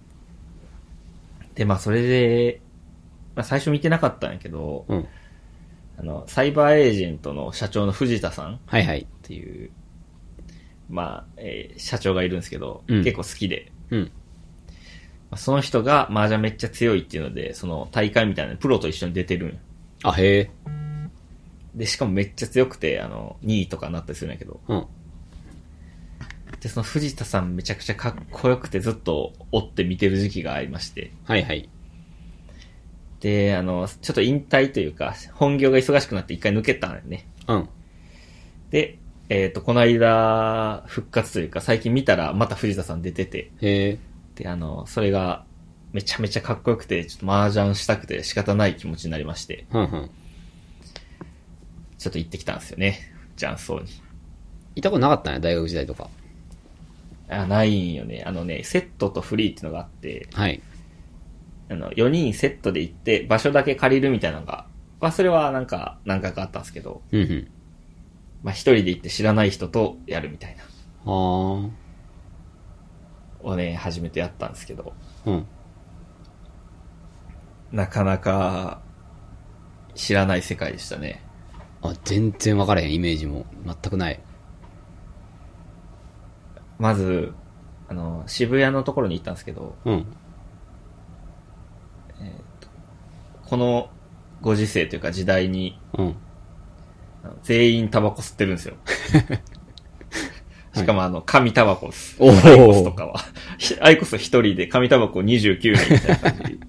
で、まあそれで、まあ最初見てなかったんやけど、 うん。 あの、サイバーエージェントの社長の藤田さんはいはい。 っていう、まあ、えー社長がいるんですけど、 うん、 結構好きで、 うん。 まあ、その人が麻雀めっちゃ強いっていうので、その大会みたいなプロと一緒に出てるんよ。 あ、へえ。 で、しかもめっちゃ強くて、あの、にいとかなったりするんやけど、 うん。 で、その藤田さんめちゃくちゃかっこよくてずっと追って見てる時期がありまして、 はいはい。 で、あの、ちょっと引退というか、本業が忙しくなって一回抜けたんよね。 うん。 で、えっと、この間、復活というか、最近見たらまた藤田さん出てて、 へえ。 で、あの、それが、めちゃめちゃかっこよくて、ちょっと麻雀したくて仕方ない気持ちになりまして、 ふんふん。 ちょっと行ってきたんですよね。雀荘に。 行ったことなかったね、大学時代とか。 あ、ないんよね。あのね、セットとフリーっていうのがあって、 はい。 あの、よにんセットで行って、場所だけ借りるみたいなのが、まあ、それはなんか、何回かあったんですけど、 うんうん。 まあ、一人で行って知らない人とやるみたいな。 あー。 をね、初めてやったんですけど、 うん。 なかなか、知らない世界でしたね。 あ、全然分からへん、イメージも。全くない。 まず、あの、渋谷のところに行ったんですけど、 うん。 えーと、このご時世というか時代に、 うん。 全員タバコ吸ってるんですよ。しかもあの、紙タバコです。 おーアイコスとかは。アイコス一人で紙タバコにじゅうきゅうにんみたいな感じ。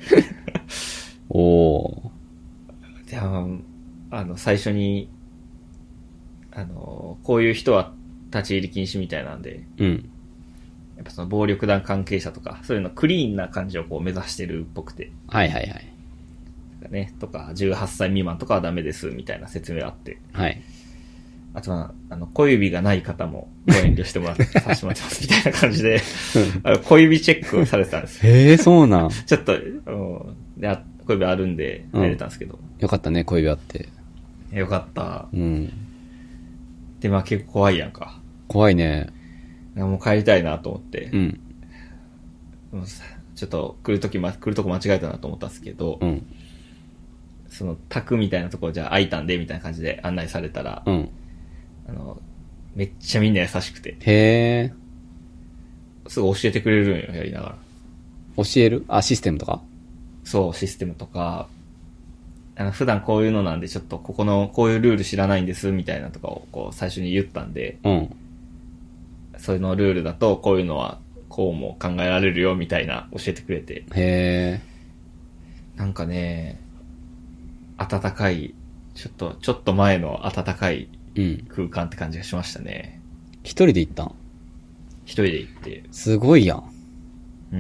おー。 で、あの、あの最初に、あの、こういう人は立ち入り禁止みたいなんで、 うん。 やっぱその暴力団関係者とか、そういうのクリーンな感じをこう目指してるっぽくて。 はいはいはい。 ね、とか、じゅうはっさい未満とかはダメです、みたいな説明があって。 はい。 あとは、あの、小指がない方もご遠慮してもらって、させてもらってます、みたいな感じで、あの小指チェックをされてたんですよ。 へえ、そうなん。 ちょっと、うんであ小指あるんで、入れたんですけど。 よかったね、小指あって。 よかった。 うん。 で、まあ結構怖いやんか。 怖いね。 もう帰りたいなと思って。 うん。 ちょっと来るとき、ま、来るとこ間違えたなと思ったんですけど、 うん。 その、宅みたいなところじゃあ空いたんで、みたいな感じで案内されたら、 うん。 あの、めっちゃみんな優しくて。 へえ。 すぐ教えてくれるんよ、やりながら。 教える？あ、システムとか？ そう、システムとか、あの、普段こういうのなんで、ちょっとここの、こういうルール知らないんです、みたいなとかを、こう、最初に言ったんで、 うん。 そういうのルールだと、こういうのは、こうも考えられるよ、みたいな、教えてくれて。 へえ。 なんかね、暖かい、ちょっと、ちょっと前の暖かい空間って感じがしましたね。 うん。一人で行ったん？ 一人で行って。 すごいやん。 うん。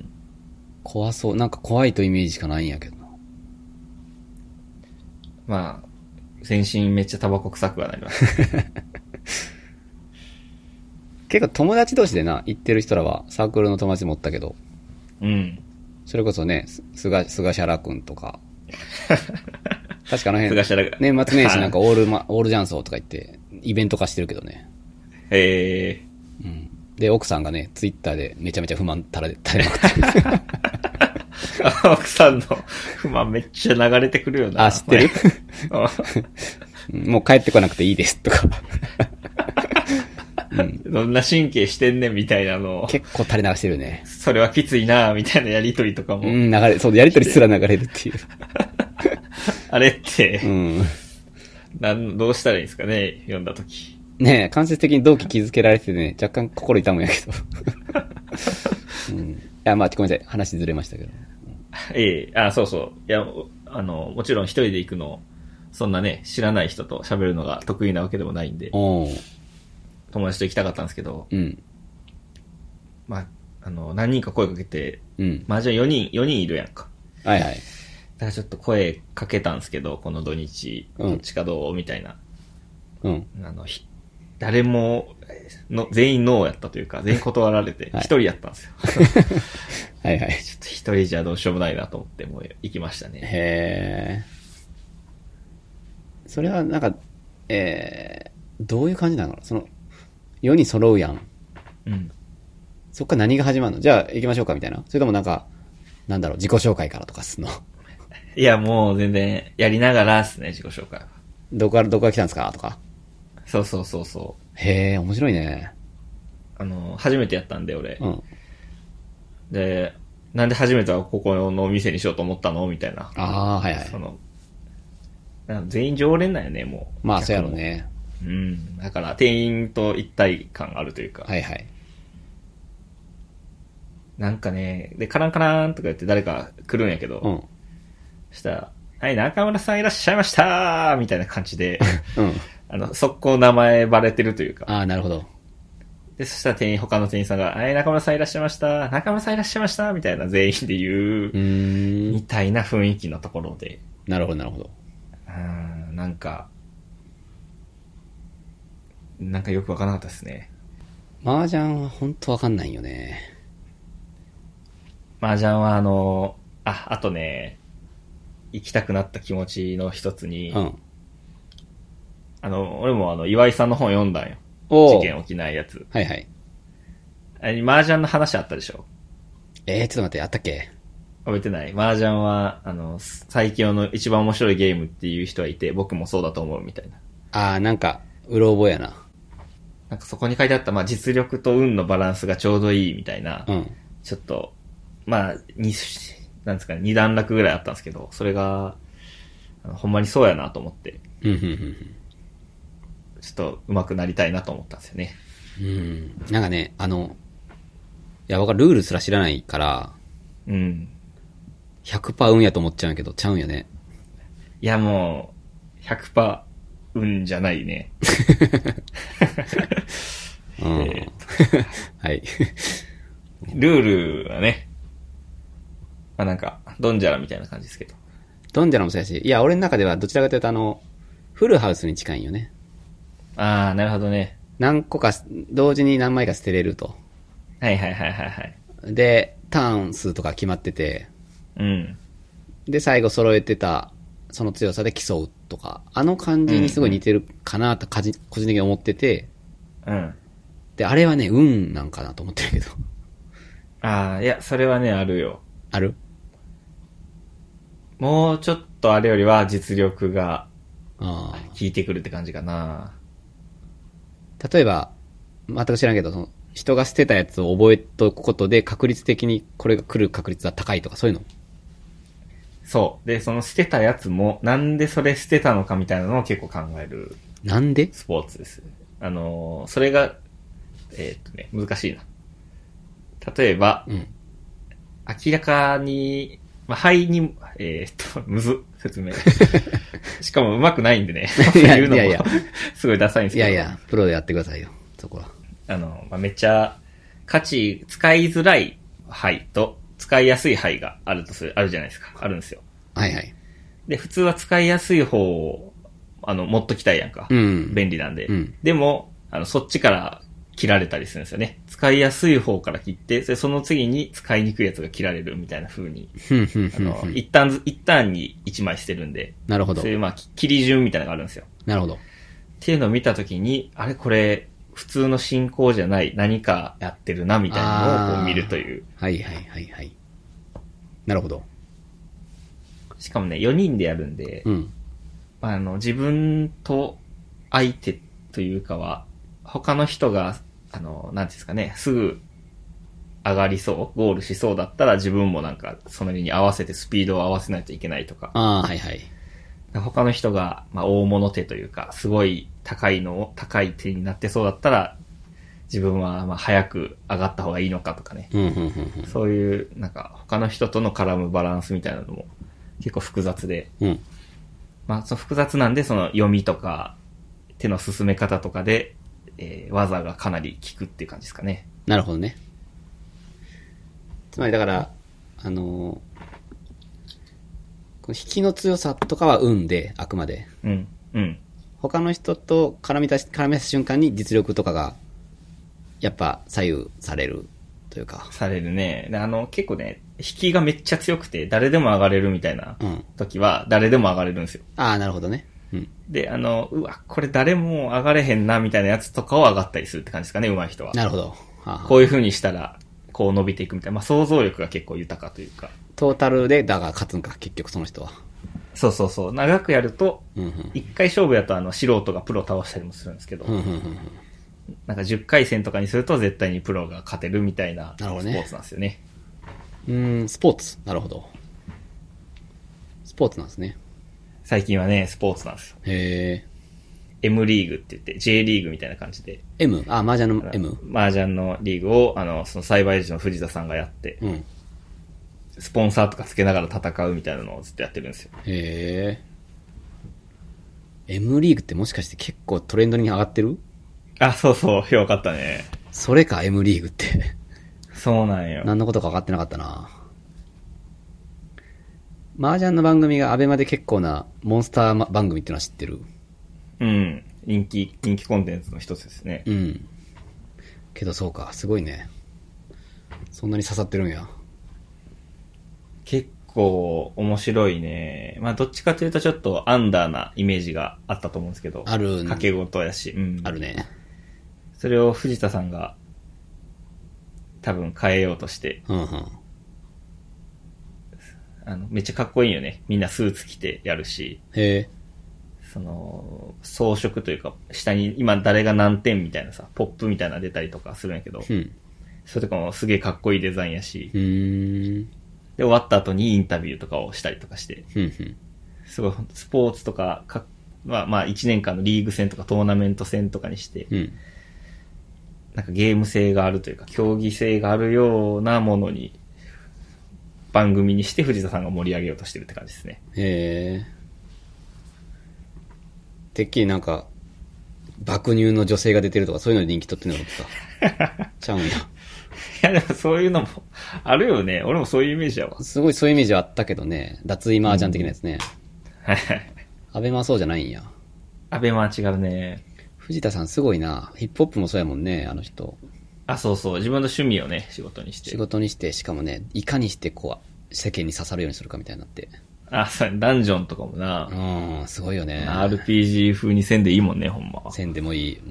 怖そう。なんか怖いとイメージしかないんやけどな。 まあ、全身めっちゃタバコ臭くはなります。 結構友達同士でな、行ってる人らはサークルの友達もおったけど。 うん。 それこそね、菅、菅シャラ君とか。確かあの辺、 菅シャラが年末年始なんかオールマ、オールジャンソーとか言って、イベント化してるけどね。 へえ。 うん。で、奥さんがね、ツイッターでめちゃめちゃ不満垂れ、垂れまくってる。 奥さんの不満めっちゃ流れてくるよな。 あ、知ってるもう帰ってこなくていいですとか。 うん、どんな神経してんねんみたいなのを。 結構垂れ流してるね。 それはきついなみたいなやりとりとかも。 うん、流れ、そう、やりとりすら流れるっていう。 あれって、 うん、 なん、どうしたらいいんですかね、読んだとき。 ねえ、間接的に同期気づけられてね、若干心痛むんやけど。うん、いや、まあ、ごめんなさい。話ずれましたけど。 ええ、あ、そうそう。いや、あの、もちろん一人で行くの、そんなね、知らない人と喋るのが得意なわけでもないんで、 お友達と行きたかったんですけど、 うん。 まあ、あの、何人か声かけて、 うん。 まあじゃあよにん、よにんいるやんか。 はいはい。 だからちょっと声かけたんですけど、この土日、 うんどっちかどうみたいな。 うん。 あの、ひ誰もの、全員ノーやったというか、全員断られて、一人やったんですよ。 はいはい。 ちょっと一人じゃどうしようもないなと思って、もう行きましたね。 へー。それはなんか、えー、どういう感じなの？その、世に揃うやん。 うん。 そっから何が始まるの？じゃあ行きましょうかみたいな。それともなんか、なんだろう、自己紹介からとかすんの？ いや、もう全然、やりながらですね、自己紹介は。 どこから、どこから来たんですかとか。 そうそうそうそう。 へー、面白いね。 あの、初めてやったんで、俺。 うん。 で、なんで初めてはここのお店にしようと思ったのみたいな。 ああ、はいはい。 その、全員常連なんよね、もう。 まあ、そうやろうね。 うん。だから、店員と一体感あるというか。 はいはい。 なんかね、で、カランカランとか言って誰か来るんやけど、 うん。 そしたら、はい、中村さんいらっしゃいましたみたいな感じで、 うん。 あの、速攻名前バレてるというか。 ああ、なるほど。 で、そしたら店員、他の店員さんが、はい、中村さんいらっしゃいました中村さんいらっしゃいましたみたいな全員で言う、 うーん。 みたいな雰囲気のところで。 なるほど、なるほど。 うん、なんか、なんかよくわからなかったですね。 麻雀は本当わかんないよね。 麻雀はあの、あ、あとね、行きたくなった気持ちの一つに、 うん。 あの、俺もあの、岩井さんの本読んだんよ。 お事件起きないやつ。 はいはい。 あれに麻雀の話あったでしょ？ えー、ちょっと待って、あったっけ？ 覚えてない？麻雀は、あの、最強の一番面白いゲームっていう人はいて、僕もそうだと思うみたいな。 あー、なんか、うろ覚えやな。 なんかそこに書いてあった、まあ実力と運のバランスがちょうどいいみたいな、 うん。 ちょっと、まあ、に、なんですかね、二段落ぐらいあったんですけど、それが、ほんまにそうやなと思って、 うん、うん、うん。 ちょっと上手くなりたいなと思ったんですよね。 うん。なんかね、あの、いや、僕はルールすら知らないから、 うん。 ひゃくパーセント 運やと思っちゃうんやけど、ちゃうんよね。 いやもう、ひゃくパーセント運じゃないね。 うん、 えはい。 ルールはね、まあなんか、ドンジャラみたいな感じですけど。 ドンジャラもそうやし、いや、俺の中ではどちらかというとあの、フルハウスに近いんよね。 あー、なるほどね。 何個か、同時に何枚か捨てれると。 はいはいはいはいはい。 で、ターン数とか決まってて、 うん。 で、最後揃えてた、その強さで競うとか、あの感じにすごい似てるかなと個人的に思ってて、 うん。 で、あれはね、運なんかなと思ってるけど。 あー、いや、それはね、あるよ。 ある？ もうちょっとあれよりは実力があ効いてくるって感じかな。 例えば、全く知らんけど、その人が捨てたやつを覚えとくことで確率的にこれが来る確率は高いとかそういうの？ そう。で、その捨てたやつも、なんでそれ捨てたのかみたいなのを結構考えるなんで？ スポーツです。あのー、それが、えーっとね、難しいな。例えば、 うん。 明らかに、まあ、肺に、えーっと、むず、説明。しかも上手くないんでね。 いや言うのもいやいやすごいダサいんですけど。 いやいや、プロでやってくださいよ、そこは。 あの、まあ、めっちゃ、価値、使いづらい肺と、使いやすい肺があるとする、あるじゃないですか。あるんですよ。 はいはい。 で、普通は使いやすい方を、あの、持っときたいやんか。 うん。 便利なんで。 うんでも、あの、そっちから切られたりするんですよね。使いやすい方から切って、それその次に使いにくいやつが切られるみたいな風に。 ふんふんあのふんふ、ん。 一旦ず、一旦に一枚捨てるんで。 なるほどそういう、まあ、き切り順みたいなのがあるんですよ。 なるほど。 っていうのを見たときに、あれこれ、普通の進行じゃない何かやってるなみたいなのをこう見るという。 はいはいはいはい。なるほど。 しかもね、よにんでやるんで、 うん。 あの、自分と相手というかは、他の人が、あの、なんていうんですかね、すぐ上がりそう、ゴールしそうだったら自分もなんか、そのに合わせてスピードを合わせないといけないとか。 ああ、はいはい。 他の人が、まあ、大物手というか、すごい高いのを、高い手になってそうだったら、自分は、まあ、早く上がった方がいいのかとかね。 うん、うん、うん、うん。 そういう、なんか、他の人との絡むバランスみたいなのも、結構複雑で。 うん。 まあ、その複雑なんで、その読みとか、手の進め方とかで、えー、技がかなり効くっていう感じですかね。 なるほどね。つまりだから、あのー、この引きの強さとかは運で、あくまで。 うん。うん。 他の人と絡み出し、絡み出した瞬間に実力とかが、やっぱ左右されるというか。 されるね。で、あの、結構ね、引きがめっちゃ強くて、誰でも上がれるみたいな時は、誰でも上がれるんですよ。 うん、ああ、なるほどね。うん。 で、あの、うわ、これ誰も上がれへんな、みたいなやつとかを上がったりするって感じですかね、上手い人は。 なるほど。はあはあ、こういう風にしたら、こう伸びていくみたいな。まあ、想像力が結構豊かというか。 トータルで、だが勝つんか、結局その人は。 そうそうそう。長くやると、 うんうん、 いっかい勝負やとあの、素人がプロ倒したりもするんですけど、 うんうんうんうん、 なんかじゅっかい戦とかにすると絶対にプロが勝てるみたいなスポーツなんですよね。 うーん、スポーツ。なるほど。スポーツなんですね。 最近はね、スポーツなんですよ。 へー。M リーグって言って、J リーグみたいな感じで。 M? あ、麻雀の M? 麻雀のリーグを、あの、その栽培時の藤田さんがやって、うん、スポンサーとかつけながら戦うみたいなのをずっとやってるんですよ。 へー。M リーグってもしかして結構トレンドに上がってる？ あ、そうそう、よかったね。 それか、M リーグって。 そうなんよ。 何のことか分かってなかったな。麻雀の番組がアベマで結構なモンスター番組ってのは知ってる？ うん。人気、人気コンテンツの一つですね。 うん。けどそうか、すごいね。そんなに刺さってるんや。 結構面白いね。まあどっちかというとちょっとアンダーなイメージがあったと思うんですけど。 ある。 掛け事やし。うん。 あるね。 それを藤田さんが多分変えようとして。 うんうん。 あの、めっちゃかっこいいよね。みんなスーツ着てやるし。 へえ。 その、装飾というか、下に今誰が何点みたいなさ、ポップみたいなの出たりとかするんやけど。うん。それとかもすげえかっこいいデザインやし。 うーん。 で、終わった後にインタビューとかをしたりとかして。 うんうん。 すごい、スポーツとか、かまあまあいちねんかんのリーグ戦とかトーナメント戦とかにして。うん。なんかゲーム性があるというか、競技性があるようなものに、番組にして藤田さんが盛り上げようとしてるって感じですね。 へー。てっきりなんか、爆乳の女性が出てるとかそういうので人気取ってるのとか。ちゃうんや。いやでもそういうのもあるよね。俺もそういうイメージやわ。 すごいそういうイメージはあったけどね。脱衣麻雀的なやつね。 はいはい。 アベマはそうじゃないんや。 アベマは違うね。 藤田さんすごいな。ヒップホップもそうやもんね、あの人。 あ、そうそう。自分の趣味をね、仕事にして。 仕事にして、しかもね、いかにしてこう、世間に刺さるようにするかみたいになって。 あ、そう、ダンジョンとかもな。 うん、すごいよね。 アールピージー 風にせんでいいもんね、ほんま。 せんでもいい。うん、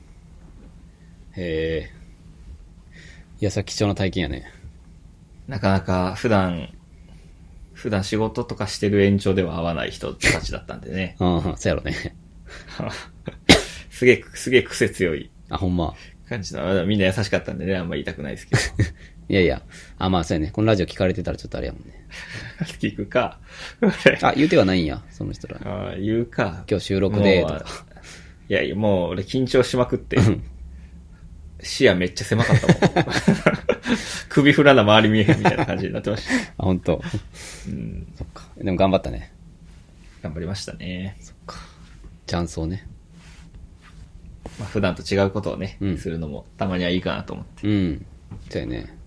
へえ。いや、さ、貴重な体験やね。 なかなか普段、普段仕事とかしてる延長では合わない人たちだったんでね。 うん、そうやろね。 すげえ、すげえ癖強い。 あ、ほんま。 感じだ。みんな優しかったんでね、あんま言いたくないですけど。 いやいや。あ、まあそうやね。このラジオ聞かれてたらちょっとあれやもんね。 聞くか。 あ、言うてはないんや、その人ら。 ああ、言うか。 今日収録で、とか。 いやいや、もう俺緊張しまくって。視野めっちゃ狭かったもん。首振らな周り見えへんみたいな感じになってました。 あ、ほんと。うん。そっか。でも頑張ったね。 頑張りましたね。 そっか。チャンスをね。 まあ普段と違うことをね、うん、するのもたまにはいいかなと思って。 うん。そうやね。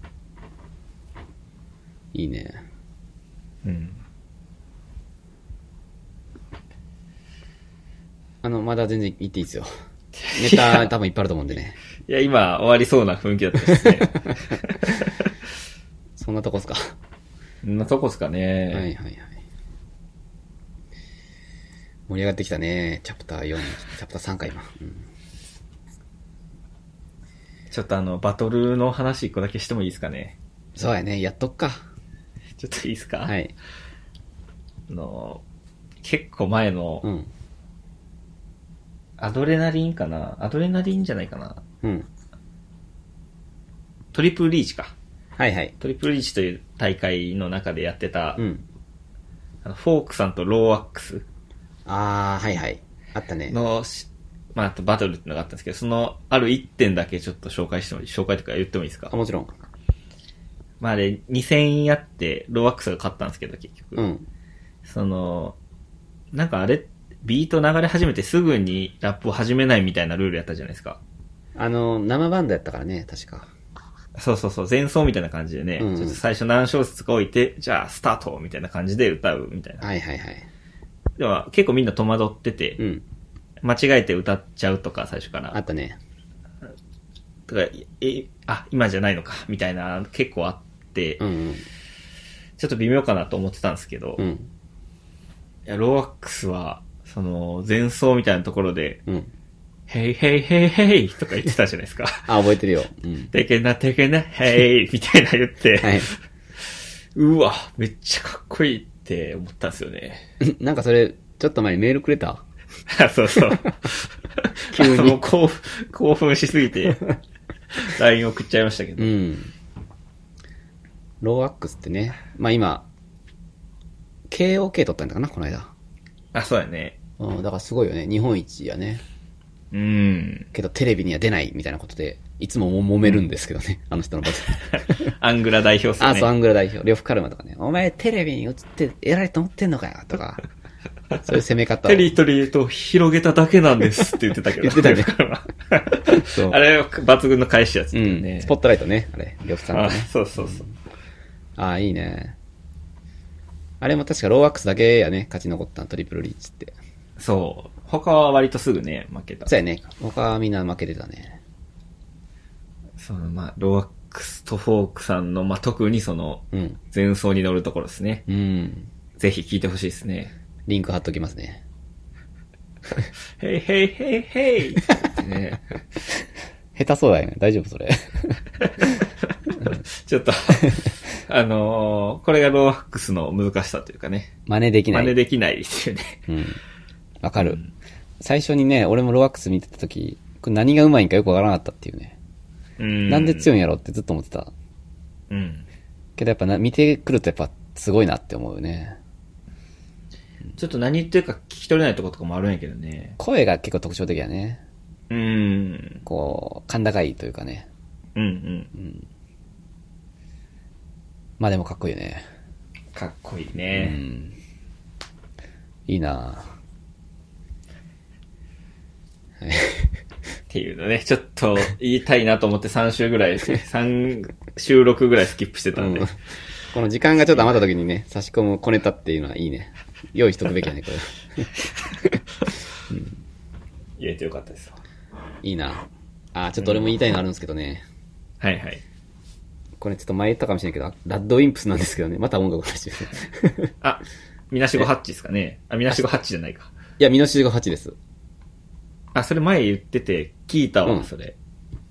いいね。うん。あの、まだ全然言っていいですよ。ネタ多分いっぱいあると思うんでね。 いや、今終わりそうな雰囲気だったですね。 そんなとこっすか。 そんなとこっすかね。 はいはいはい。盛り上がってきたね。チャプターよん、チャプターさんか今。うん、 ちょっとあの、バトルの話一個だけしてもいいですかね。 そうやね。やっとくか。 ちょっといいですか？ はい。 の、結構前の、 うん。 アドレナリンかなアドレナリンじゃないかなうん。 トリプルリーチか。 はいはい。 トリプルリーチという大会の中でやってた、 うん。 あのフォークさんとローアックスあー、はいはい。あったね。 の、まあ、あとバトルってのがあったんですけど、その、あるいってんだけちょっと紹介してもいい紹介とか言ってもいいですか？ あ、もちろん。 まあ、あれ、に戦やって、ローアックスが勝ったんですけど、結局。 うん。 その、なんかあれ、ビート流れ始めてすぐにラップを始めないみたいなルールやったじゃないですか。 あの、生バンドやったからね、確か。 そうそうそう、前奏みたいな感じでね、うんうん、ちょっと最初何小節か置いて、じゃあスタートみたいな感じで歌うみたいな。 はいはいはい。 でも結構みんな戸惑ってて、うん、間違えて歌っちゃうとか最初から。 あったね。 とか、え、あ、今じゃないのか、みたいな結構あって、うんうん、ちょっと微妙かなと思ってたんですけど、うん、いや、ローアックスは、その、前奏みたいなところで、うん、ヘイヘイヘイヘイとか言ってたじゃないですか。 あ、覚えてるよ。うん、 てけなてけなヘイみたいな言って、はい、うわ、めっちゃかっこいいって思ったんですよね。 なんかそれ、ちょっと前にメールくれた？ そうそう。急に。もう興奮、興奮しすぎて、ライン 送っちゃいましたけど。うん。 ローアックスってね、まあ今、ケーオーケー 取ったんだかな、この間。 あ、そうやね。 うん、だからすごいよね。日本一やね。 うん。 けどテレビには出ないみたいなことで、いつも揉めるんですけどね、うん、あの人のこと。 アングラ代表っすね。 あ、そう、アングラ代表。呂布カルマとかね。お前テレビに映って偉いと思ってんのかよ、とか。そういう攻め方を。 テリトリーと広げただけなんですって言ってたけど。 言ってたね。 そう。あれ、抜群の返しやつ、ね。 うん。スポットライトね、あれ。呂布さんとね。 あ、そうそうそう。 うん、ああ、いいね。あれも確かローアックスだけやね、勝ち残ったトリプルリーチって。 そう。他は割とすぐね、負けた。 そうやね。他はみんな負けてたね。 その、まあ、ローアックスとフォークさんの、まあ、特にその、前奏に乗るところですね。うん。ぜひ聴いてほしいですね。 リンク貼っときますね。 ヘイヘイヘイヘイね。 下手そうだよね。大丈夫それ。 ちょっと、あのー、これがローアックスの難しさというかね。 真似できない。 真似できないですよね。 うん。わかる、うん。最初にね、俺もローアックス見てたとき、これ何がうまいんかよくわからなかったっていうね。うん。なんで強いんやろってずっと思ってた。うん。けどやっぱな、見てくるとやっぱすごいなって思うよね。 ちょっと何言ってるか聞き取れないところとかもあるんやけどね。 声が結構特徴的やね。 うん。 こう、甲高いというかね。 うんうん。うん。 まあでもかっこいいよね。 かっこいいね。うん。 いいなぁ。っていうのね、ちょっと言いたいなと思ってさん週ぐらい、さん収録ぐらいスキップしてたんで。うん、 この時間がちょっと余った時にね、差し込む小ネタっていうのはいいね。用意しとくべきやね、これ。 うん、言えてよかったですわ。 いいな。あ、ちょっと俺も言いたいのあるんですけどね。 うん、はいはい。 これちょっと前言ったかもしれないけど、ラッドウィンプスなんですけどね。また音楽の話です。 あ、みなしごハッチですかね。あ、みなしごハッチじゃないか。 いや、みなしごハッチです。 あ、それ前言ってて、聞いたわ、うん、それ。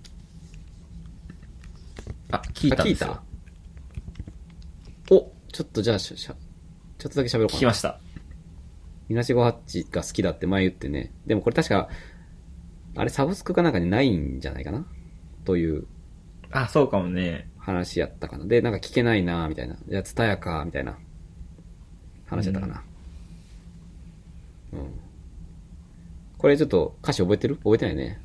あ、聞いたんですよ。聞いた？お、ちょっとじゃあ、しゃ、しゃ、ちょっとだけ喋ろうかな。 聞きました。 みなしごハッチが好きだって前言ってね。でもこれ確か、あれサブスクかなんかにないんじゃないかなという。 あ、そうかもね。 話やったかな。で、なんか聞けないなみたいな。じゃあ、ツタヤかみたいな話やったかな。うん。うん、これちょっと歌詞覚えてる？覚えてないね。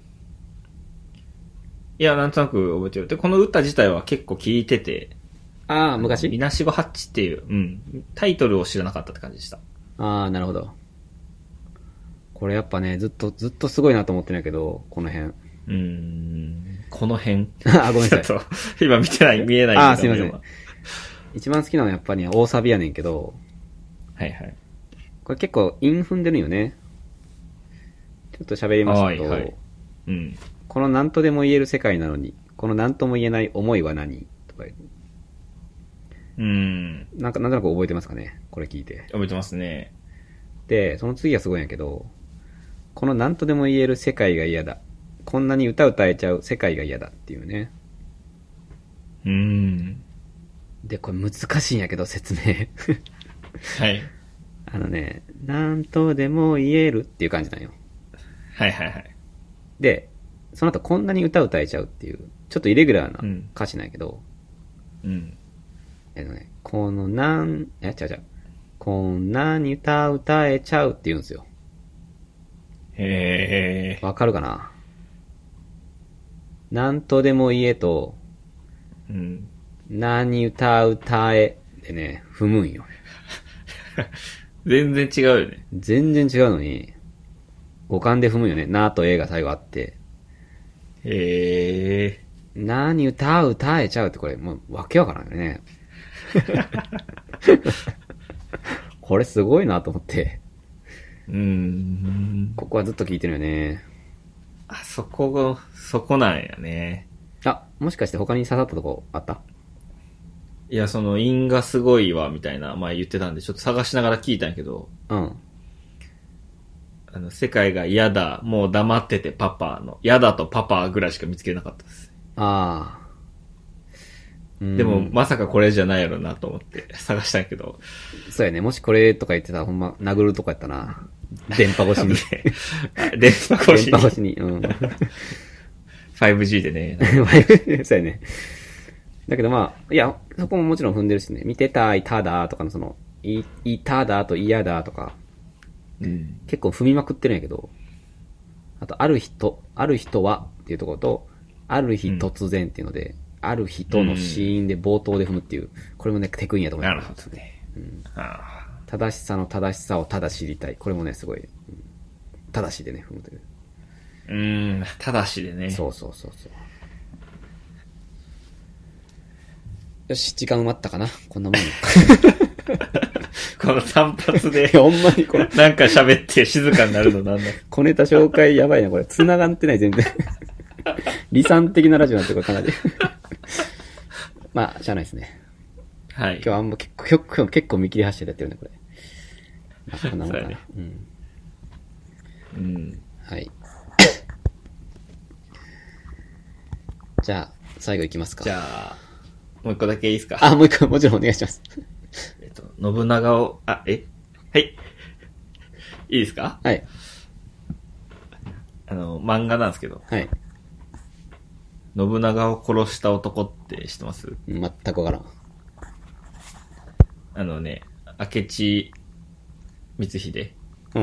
いや、なんとなく覚えてる。で、この歌自体は結構聞いてて。 ああ、昔？ みなしごハッチっていう、うん。タイトルを知らなかったって感じでした。 ああ、なるほど。これやっぱね、ずっと、ずっとすごいなと思ってんやけど、この辺。 うーん。この辺あ、ごめんなさい。今見てない、見えない。 ああ、すいません。一番好きなのはやっぱり、ね、大サビやねんけど。 はいはい。 これ結構韻踏んでるよね。ちょっと喋りますと。はいはい。うん。この何とでも言える世界なのに、この何とも言えない思いは何とか言う。うん。なんか、なんとなく覚えてますかねこれ聞いて。 覚えてますね。 で、その次がすごいんやけど、この何とでも言える世界が嫌だ。こんなに歌歌えちゃう世界が嫌だっていうね。 うーん。 で、これ難しいんやけど、説明。 はい。 あのね、なんとでも言えるっていう感じなんよ。 はいはいはい。 で、その後こんなに歌歌えちゃうっていう、ちょっとイレギュラーな歌詞なんやけど、 うん。 えっとね、このなん、え、違う違う。こんなに歌歌えちゃうって言うんですよ。 へー。 わかるかな？なんとでも言えと、 うん。 何歌歌えでね、踏むんよ。 全然違うよね。 全然違うのに、五感で踏むよね。なとえが最後あって。 へー。 何歌歌えちゃうってこれ、もうわけわからんよね。これすごいなと思って。 うーん。 ここはずっと聞いてるよね。 あ、そこが、そこなんやね。 あ、もしかして他に刺さったとこあった？ いや、その、韻がすごいわ、みたいな、前言ってたんで、ちょっと探しながら聞いたんやけど、 うん。 あの、世界が嫌だ、もう黙っててパパの、嫌だとパパぐらいしか見つけなかったです。 ああ。 でも、まさかこれじゃないやろなと思って探したんやけど。 そうやね。もしこれとか言ってたらほんま殴るとこやったな。電波越しに。 電波越しに。 電波越しに。うん。 ファイブジー でね。 そうやね。だけどまあ、いや、そこももちろん踏んでるしね。見てたい、ただとかのその、い、いただと嫌だとか、 うん、 結構踏みまくってるんやけど、あと、ある人、ある人はっていうところと、ある日突然っていうので、うん、ある人のシーンで冒頭で踏むっていう、これもね、テクインやと思います。 なるほどね。うん、あ正しさの正しさをただ知りたい。これもね、すごい、うん、正しでね、踏むという。 うーん、正しでね。 そうそうそうそう。よし、時間埋まったかなこんなもん。 この単発で。 ほんまにこれ。 なんか喋って静かになるのなんだ。 小ネタ紹介やばいな、これ。繋がってない、全然。理想的なラジオなんてこれかなり。まあ、しゃあないですね。 はい。 今日はあんま結構、結構、結構見切り発車でやってるね、これ。まあ、こんなもんかな。 ね、 うん。 うん。 はい。じゃあ、最後いきますか。 じゃあ、もう一個だけいいですか？ あ、もう一個、もちろんお願いします。 えっと、信長を、あ、えはい。いいですか？ はい。 あの、漫画なんですけど。 はい。 信長を殺した男って知ってます？ 全くわからん。 あのね、明智光秀。 うん。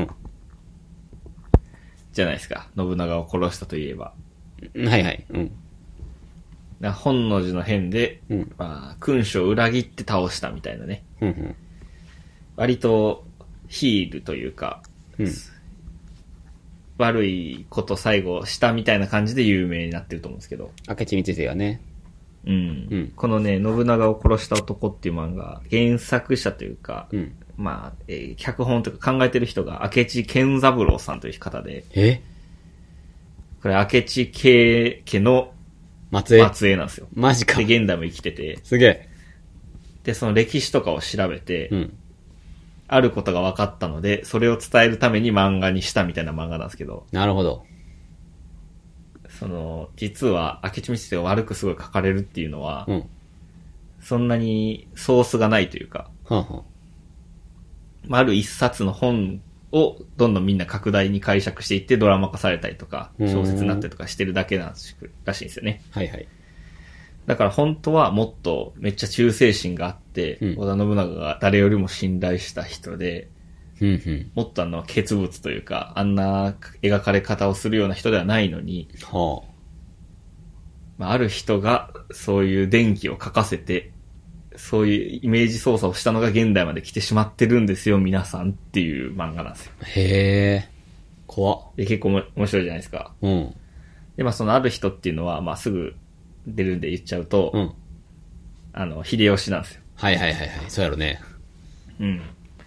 じゃないですか。信長を殺したといえば。 はいはい。うん。 本能寺の変で、 うん、 まあ、君主を裏切って倒したみたいなね。 うんうん、 割とヒールというか、 うん、 悪いこと最後したみたいな感じで有名になってると思うんですけど。 明智光秀はね。 うん。うん、このね、信長を殺した男っていう漫画、原作者というか、うん、まあ、えー、脚本というか考えてる人が明智健三郎さんという方で、 えこれ明智家家の末裔末裔なんですよ。 マジか。 で、現代も生きてて。 すげえ。 で、その歴史とかを調べて、 うん、 あることが分かったので、それを伝えるために漫画にしたみたいな漫画なんですけど。 なるほど。 その、実は明智光秀が悪くすごい書かれるっていうのは、 うん、 そんなにソースがないというか、 はあはあ、 まあ、ある一冊の本をどんどんみんな拡大に解釈していってドラマ化されたりとか、小説になったりとかしてるだけなんらしいんですよね。 はいはい。 だから本当はもっとめっちゃ忠誠心があって、うん、織田信長が誰よりも信頼した人で、 うんうん、 もっとあの、傑物というか、あんな描かれ方をするような人ではないのに、 はあまあ、ある人がそういう電気を書かせて、そういうイメージ操作をしたのが現代まで来てしまってるんですよ、皆さんっていう漫画なんですよ。 へー。怖っ。 で、結構面白いじゃないですか。 うん。 で、まあそのある人っていうのは、まあすぐ出るんで言っちゃうと、うん。あの、秀吉なんですよ。 はいはいはいはい。そうやろね。 うん。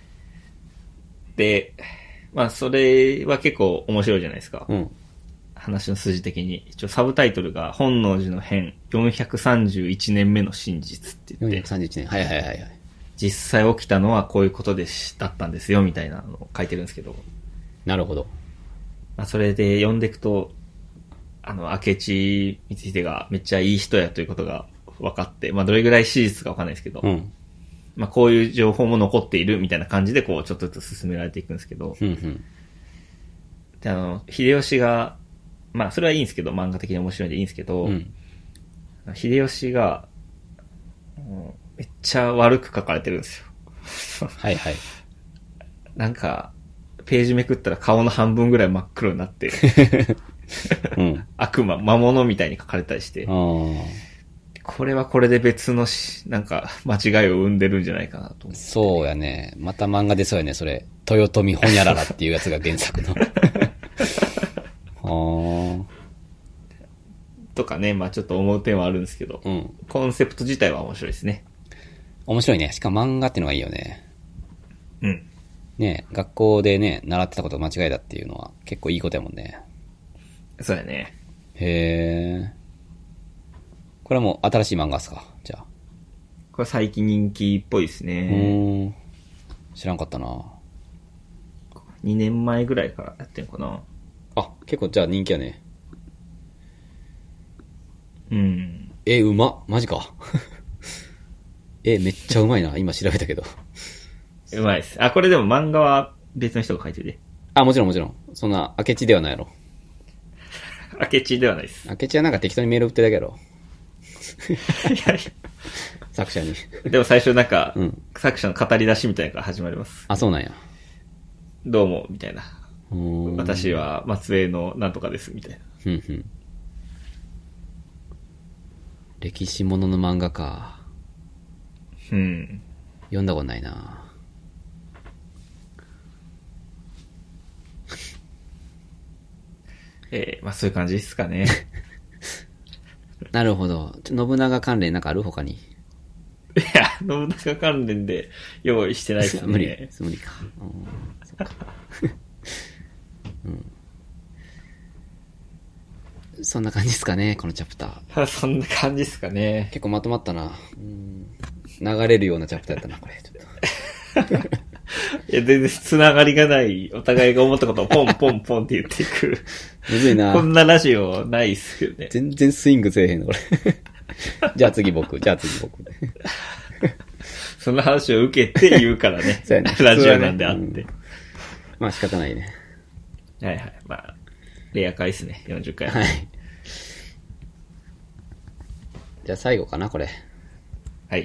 で、まあそれは結構面白いじゃないですか。うん。話の筋的に。一応サブタイトルが、本能寺の変よんひゃくさんじゅういちねんめの真実って言って。 よんひゃくさんじゅういちねん。はいはいはいはい。 実際起きたのはこういうことでし、だったんですよ、みたいなのを書いてるんですけど。 なるほど。 まあそれで読んでいくと、あの、明智光秀がめっちゃいい人やということが分かって、まあどれぐらい史実か分かんないですけど、うん、 まあこういう情報も残っているみたいな感じでこうちょっとずつ進められていくんですけど、 うんうん。 で、あの、秀吉が、まあそれはいいんですけど、漫画的に面白いんでいいんですけど、 うん、 秀吉が、めっちゃ悪く書かれてるんですよ。 はいはい。 なんか、ページめくったら顔の半分ぐらい真っ黒になって、うん、悪魔、魔物みたいに書かれたりして、これはこれで別のし、なんか間違いを生んでるんじゃないかなと思って。 そうやね。また漫画でそうやね、それ。豊臣ほにゃららっていうやつが原作の。 はとかね、まあちょっと思う点はあるんですけど、うん、コンセプト自体は面白いですね。 面白いね。しかも漫画っていうのがいいよね。 うん。 ね、学校でね、習ってたことが間違いだっていうのは結構いいことやもんね。 そうやね。 へー。これはもう新しい漫画っすか、じゃあ。 これ最近人気っぽいですね。 うん。知らんかったな。 にねんまえぐらいからやってんのかな。 あ、結構じゃあ人気やね。 うん。 え、うまっ。マジか。え、めっちゃうまいな。今調べたけど。 うまいです。あ、これでも漫画は別の人が書いてるで。 あ、もちろんもちろん。そんな、明智ではないやろ。 明智ではないです。 明智はなんか適当にメール送ってるだけやろ。いやいや作者に。 でも最初なんか、うん、作者の語り出しみたいなのから始まります。 あ、そうなんや。 どうも、みたいな。私は松江のなんとかです、みたいな。 ふんふん。歴史ものの漫画か。 うん。 読んだことないな。 えー、まあそういう感じですかね。 なるほど。信長関連なんかある他に。 いや、信長関連で用意してないですね。 無理。無理か。うん、そっか。うん。そんな感じですかね、このチャプター。そんな感じですかね。 結構まとまったな。うん、流れるようなチャプターやったな、これ。ちょっといや、全然繋がりがない、お互いが思ったことをポンポンポンって言っていく。 むずいな。 こんなラジオないっすよね。 全然スイングせえへんの、これ。じゃあ次僕、じゃあ次僕。 その話を受けて言うからね。そうやね。ラジオなんであって、うん。 まあ仕方ないね。 はいはい。まあ、レア回ですね。よんじゅっかい。 はい。じゃあ最後かな、これ。 はい。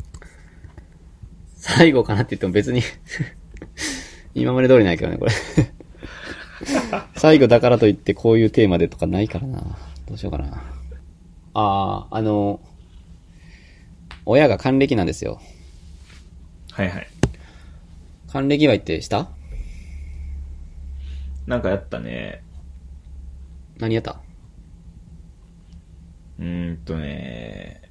最後かなって言っても別に今まで通りないけどね、これ最後だからといってこういうテーマでとかないからな。どうしようかな。ああ、あの、親が還暦なんですよ。 はいはい。 還暦祝いってした？ なんかやったね。 何やった？ うーんとね、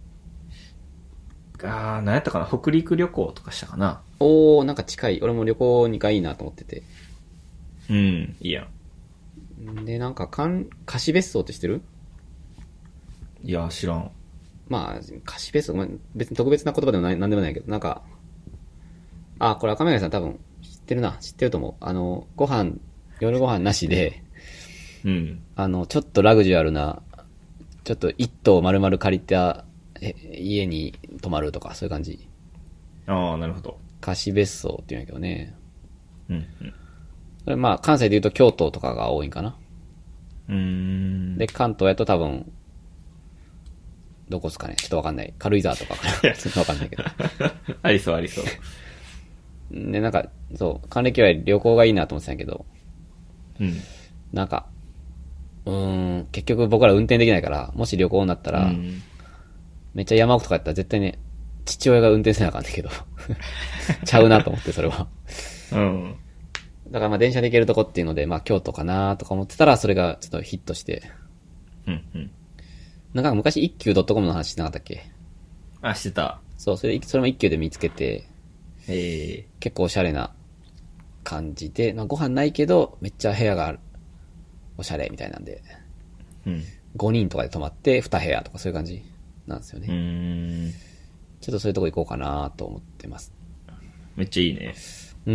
あー、何やったかな、北陸旅行とかしたかな。 おー、なんか近い。俺も旅行にかいいいなと思ってて。 うん、いいやん。で、なんか、かん、貸別荘って知ってる？ いや、知らん。 まあ、貸別荘、まあ、別に特別な言葉でもない、なんでもないけど、なんか、あ、これ赤目さん多分知ってるな。知ってると思う。あの、ご飯、夜ご飯なしで、 うん。 あの、ちょっとラグジュアルな、ちょっと一棟丸々借りた家に泊まるとか、そういう感じ。 ああ、なるほど。 貸別荘って言うんやけどね。 うんうん。 それまあ、関西で言うと京都とかが多いんかな。 うーん。 で、関東やと多分、どこっすかねちょっとわかんない。軽井沢とかかなちょっとわかんないけど。 ありそうありそう。 で、なんか、そう、還暦は旅行がいいなと思ってたんやけど、 うん。 なんか、うーん、結局僕ら運転できないから、もし旅行になったら、うん、めっちゃ山奥とかやったら絶対ね、父親が運転せなあかんねんけど。ちゃうなと思って、それは。 うん。 だからまあ電車で行けるとこっていうので、まあ京都かなとか思ってたら、それがちょっとヒットして。 うんうん。 なんか昔一休 .com の話してなかったっけ？ あ、してた。 そう、それ、それも一休で見つけて、 えー、 結構おしゃれな感じで、まあ、ご飯ないけど、めっちゃ部屋がある。おしゃれみたいなんで。 うん。 ごにんとかで泊まってに部屋とかそういう感じなんですよね。 うーん。 ちょっとそういうとこ行こうかなと思ってます。 めっちゃいいね。 うん。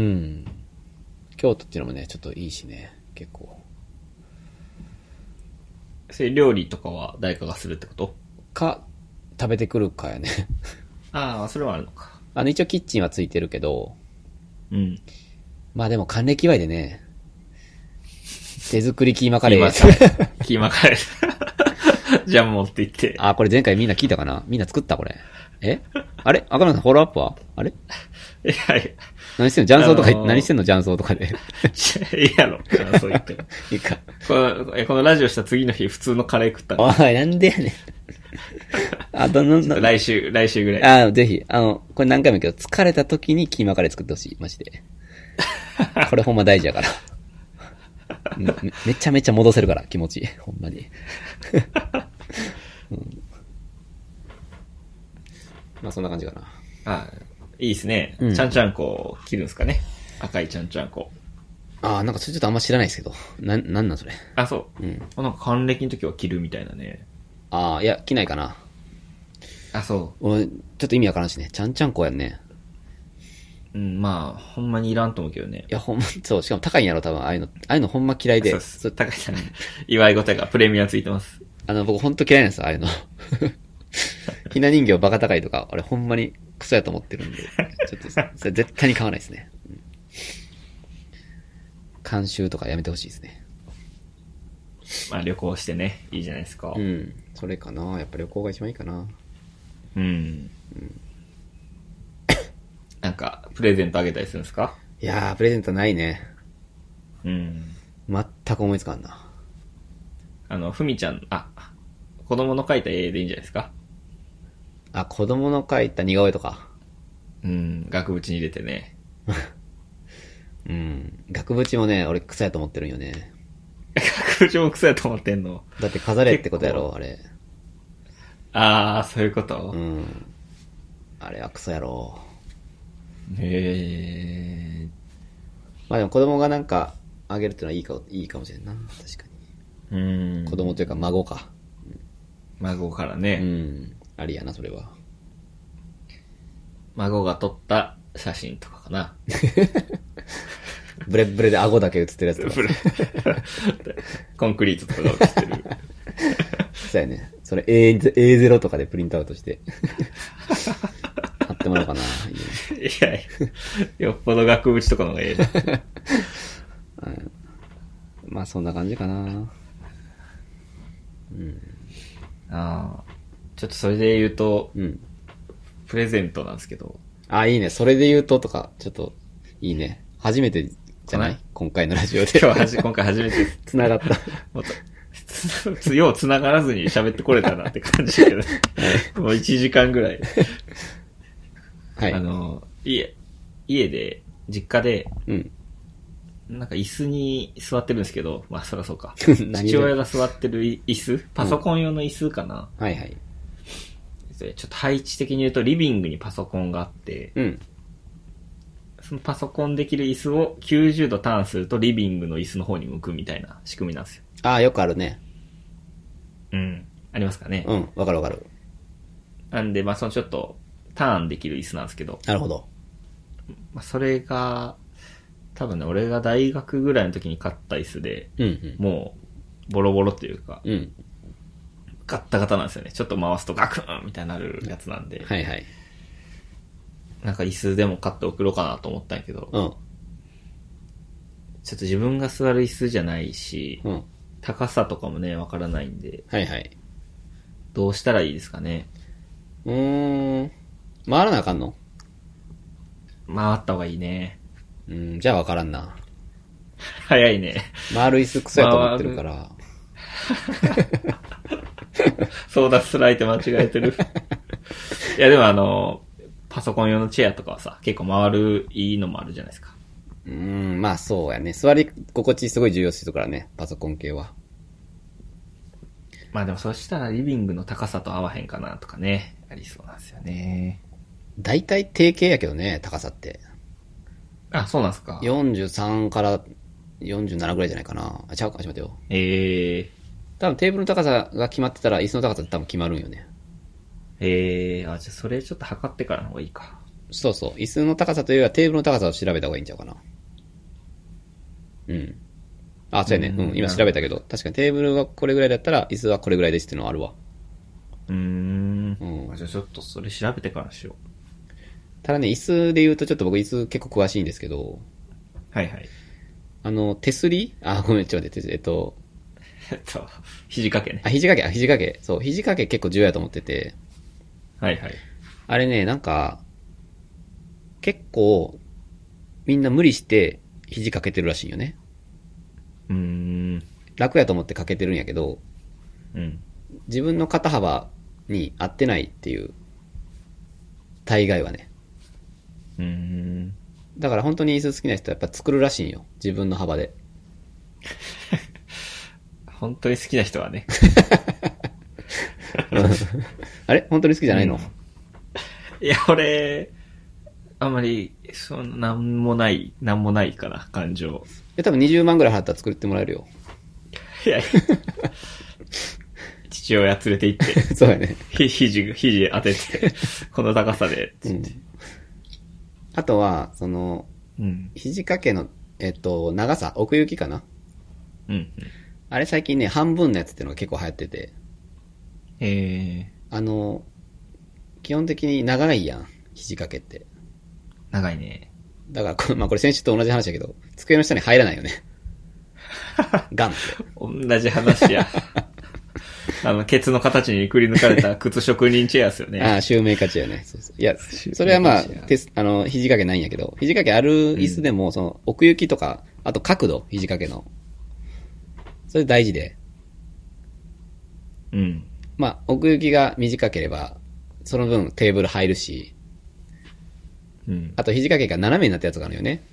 京都っていうのもね、ちょっといいしね、結構。 それ料理とかは誰かがするってこと？ か、食べてくるかやね。 ああ、それはあるのか。 あの、一応キッチンはついてるけど、 うん。 まあでも還暦祝いでね、手作りキーマカレー。 キーマカレー。じゃあ持って行って。 あ、これ前回みんな聞いたかな？みんな作ったこれ。えあれ赤村さんフォローアップはあれいやいや。 何してんの雀荘とか、あのー、何してんの雀荘とかで。 いいやろ、雀荘行っても。 いいか。 この、このラジオした次の日普通のカレー食ったの。 おい、なんでやねん。あ、どの、 来週、来週ぐらい。 あ、ぜひ。あの、これ何回も言うけど、疲れた時にキーマカレー作ってほしい。マジで。これほんま大事やから。め, めちゃめちゃ戻せるから、気持ち。ほんまに。うん、まあそんな感じかな。 ああ、いいですね。 うん、 ちゃんちゃんこ切るんですかね。赤いちゃんちゃんこ。 ああ、なんかそれちょっとあんま知らないですけど。な、なんなんそれ。 あ、そう。 うん。 なんか還暦の時は着るみたいなね。 ああ、いや、着ないかな。 あ、そう。 俺、ちょっと意味わからんしね。ちゃんちゃんこやんね。 うん、まあ、ほんまにいらんと思うけどね。 いや、ほんま、そう、しかも高いんやろ、多分、ああいうの。ああいうのほんま嫌いで。 そうそう、高いじゃない。祝い事がプレミアついてます。 あの、僕ほんと嫌いなんですよ、ああいうの。ひな人形バカ高いとか、俺ほんまにクソやと思ってるんで。ちょっと、それ絶対に買わないですね。うん、監修とかやめてほしいですね。 まあ旅行してね、いいじゃないですか。 うん。それかな。やっぱ旅行が一番いいかな。 うん。うん、なんか、プレゼントあげたりするんですか？ いやー、プレゼントないね。 うん。 全く思いつかんな。 あの、ふみちゃん、あ、子供の描いた絵でいいんじゃないですか？ あ、子供の描いた似顔絵とか。 うん、額縁に入れてね。 うん。額縁もね、俺草やと思ってるんよね。 額縁も草やと思ってんの？ だって飾れってことやろ、あれ。 あー、そういうこと？ うん。あれはクソやろ。 へー。 まあでも子供がなんかあげるってのはいいか、いいかもしれんな。確かに。うん。 子供というか孫か。 うん、孫からね。 うん。ありやな、それは。 孫が撮った写真とかかな。 ブレブレで顎だけ写ってるやつとか。 コンクリートとかが写ってる。 そうやね。それ エーゼロ とかでプリントアウトして。貼ってもらおうかな。いやいや、よっぽど額縁とかの方がええな。 うん、まあそんな感じかな。うん。 ああ。ちょっとそれで言うと、 うん。 プレゼントなんですけど。 あ、いいね。それで言うととか、ちょっと、いいね。初めてじゃない？今回のラジオで。 今日はじ、今回初めて。 繋がった。 もっと、よう繋がらずに喋ってこれたなって感じだけど。はい、もういちじかんぐらい。はい。あの、家、家で、実家で、うん。なんか椅子に座ってるんですけど、まあそりゃそうか。父親が座ってる椅子パソコン用の椅子かな、うん、はいはい。ちょっと配置的に言うとリビングにパソコンがあって、うん。そのパソコンできる椅子をきゅうじゅうどターンするとリビングの椅子の方に向くみたいな仕組みなんですよ。 ああ、よくあるね。 うん。ありますかね。 うん、わかるわかる。 なんで、まあそのちょっとターンできる椅子なんですけど。 なるほど。 まあそれが、多分ね、俺が大学ぐらいの時に買った椅子で、うんうん、もう、ボロボロっていうか、うん、ガッタガタなんですよね。ちょっと回すとガクーンみたいになるやつなんで、はいはい。なんか椅子でも買って送ろうかなと思ったんやけど、うん、ちょっと自分が座る椅子じゃないし、うん、高さとかもね、わからないんで、はいはい。どうしたらいいですかね。 うーん、回らなあかんの？ 回った方がいいね。 うん、じゃあわからんな。 早いね。 丸椅子クソやと思ってるから。 そうだ、スライト間違えてる。いやでもあの、パソコン用のチェアとかはさ、結構回るいいのもあるじゃないですか。 うーん、まあそうやね。座り心地すごい重要視するからね、パソコン系は。 まあでもそしたらリビングの高さと合わへんかなとかね、ありそうなんですよね。 だいたい定型やけどね、高さって。 あ、そうなんすか。 よんじゅうさんからよんじゅうななぐらいじゃないかな。あ、ちゃうか、ちょっと待ってよ。 ええー。 多分テーブルの高さが決まってたら椅子の高さって多分決まるんよね。 ええー、あ、じゃあそれちょっと測ってからの方がいいか。 そうそう。椅子の高さというよりはテーブルの高さを調べた方がいいんちゃうかな。うん。あ、そうやね。うん、今調べたけど、確かにテーブルがこれぐらいだったら椅子はこれぐらいですっていうのはあるわ。 うーん。うん。じゃあちょっとそれ調べてからしよう。 ただね、椅子で言うとちょっと僕椅子結構詳しいんですけど、 はいはい。 あの、手すりあ、ごめん、ちょっと待って、えっと、 えっと、肘掛けね。 あ、肘掛け、あ、肘掛け。そう、肘掛け結構重要だと思ってて、 はいはい。 あれね、なんか、結構、みんな無理して肘掛けてるらしいよね。 うーん。 楽やと思って掛けてるんやけど、 うん。 自分の肩幅に合ってないっていう、大概はね。 うーん。 だから本当に椅子好きな人はやっぱ作るらしいんよ。自分の幅で。 本当に好きな人はね。 あれ本当に好きじゃないの、 うん、いや、俺、あんまり、その、なんもない、なんもないかな、感情。 いや、多分にじゅうまんぐらい払ったら作ってもらえるよ。 いやいや。父親連れて行って。 そうやね。 ひ、肘、肘当てて、この高さで、つって。 うん、あとは、その、 うん、 肘掛けの、えっと、長さ、奥行きかな、 うん、うん。 あれ最近ね、半分のやつっていうのが結構流行ってて。 えー、あの、基本的に長いやん、肘掛けって。 長いね。 だからこれ、まあこれ先週と同じ話だけど、机の下に入らないよね。ガンって。 同じ話や。あの、ケツの形にくり抜かれた靴職人チェアですよね。 ああ、シューメーカーチェアね。そうそう。いや、それはまあ、テス、あの、肘掛けないんやけど、肘掛けある椅子でも、その、奥行きとか、あと角度、肘掛けの。それ大事で。 うん。 まあ、奥行きが短ければ、その分テーブル入るし、 うん。 あと肘掛けが斜めになったやつがあるよね。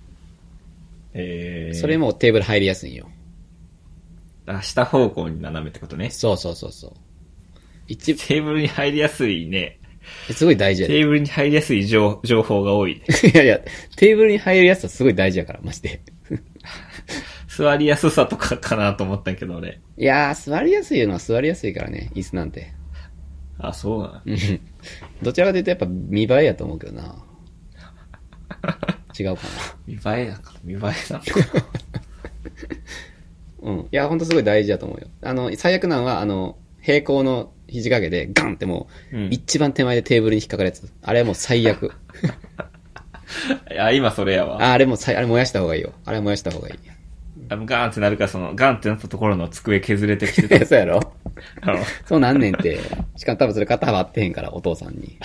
えー、 それもテーブル入りやすいんよ。 あ、下方向に斜めってことね。 そうそうそうそう。一、 テーブルに入りやすいね。 すごい大事やで。 テーブルに入りやすい情情報が多い、ね。 いやいや、テーブルに入るやつはすごい大事やから、マジで。 座りやすさとかかなと思ったけど俺。 いやー、座りやすいのは座りやすいからね、椅子なんて。 あ、そうなのどちらかというとやっぱ見栄えやと思うけどな。違うかな。 見栄えだから、見栄えなのか。 うん。いや、ほんとすごい大事だと思うよ。あの、最悪なのは、あの、平行の肘掛けでガンってもう、うん、一番手前でテーブルに引っかかるやつ。あれはもう最悪。 いや、今それやわ。 あ、あれもさ、あれ燃やした方がいいよ。あれ燃やした方がいい。 あの、ガーンってなるから、その、ガーンってなったところの机削れてきてた。 そうやろそうなんねんって。しかも多分それ肩幅合ってへんから、お父さんに。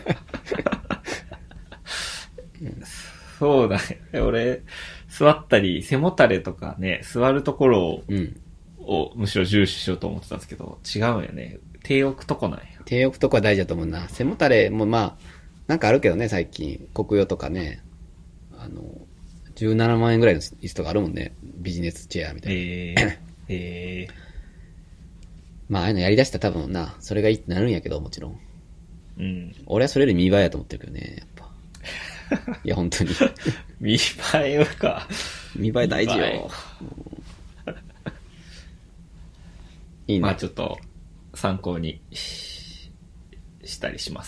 うん、そうだね。俺、座ったり、背もたれとかね、座るところを、うん、をむしろ重視しようと思ってたんですけど、違うんよね。手置くとこない。 手置くとこは大事だと思うな。背もたれもまあ、なんかあるけどね、最近。国用とかね。あの、じゅうななまん円ぐらいの椅子とかあるもんね。ビジネスチェアみたいな。えー、えー。まあ、ああいうのやり出したら多分な、それがいいってなるんやけど、もちろん。うん。俺はそれより見栄えやと思ってるけどね、やっぱ。いや、本当に。 見栄えか。 見栄え大事よ。いいね。 まあちょっと、参考にし、したりします。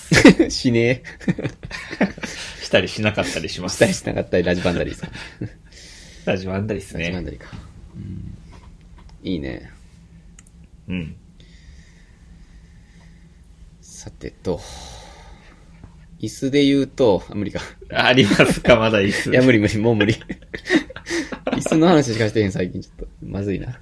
しねえ。 したりしなかったりします。 したりしなかったり、ラジバンダリーさ。 ラジバンダリーですね。 ラジバンダリーか。うん、いいね。 うん。 さてと、椅子で言うと、あ、無理か。 ありますか、まだ椅子。 いや、無理無理、もう無理。椅子の話しかしてへん、最近ちょっと。まずいな。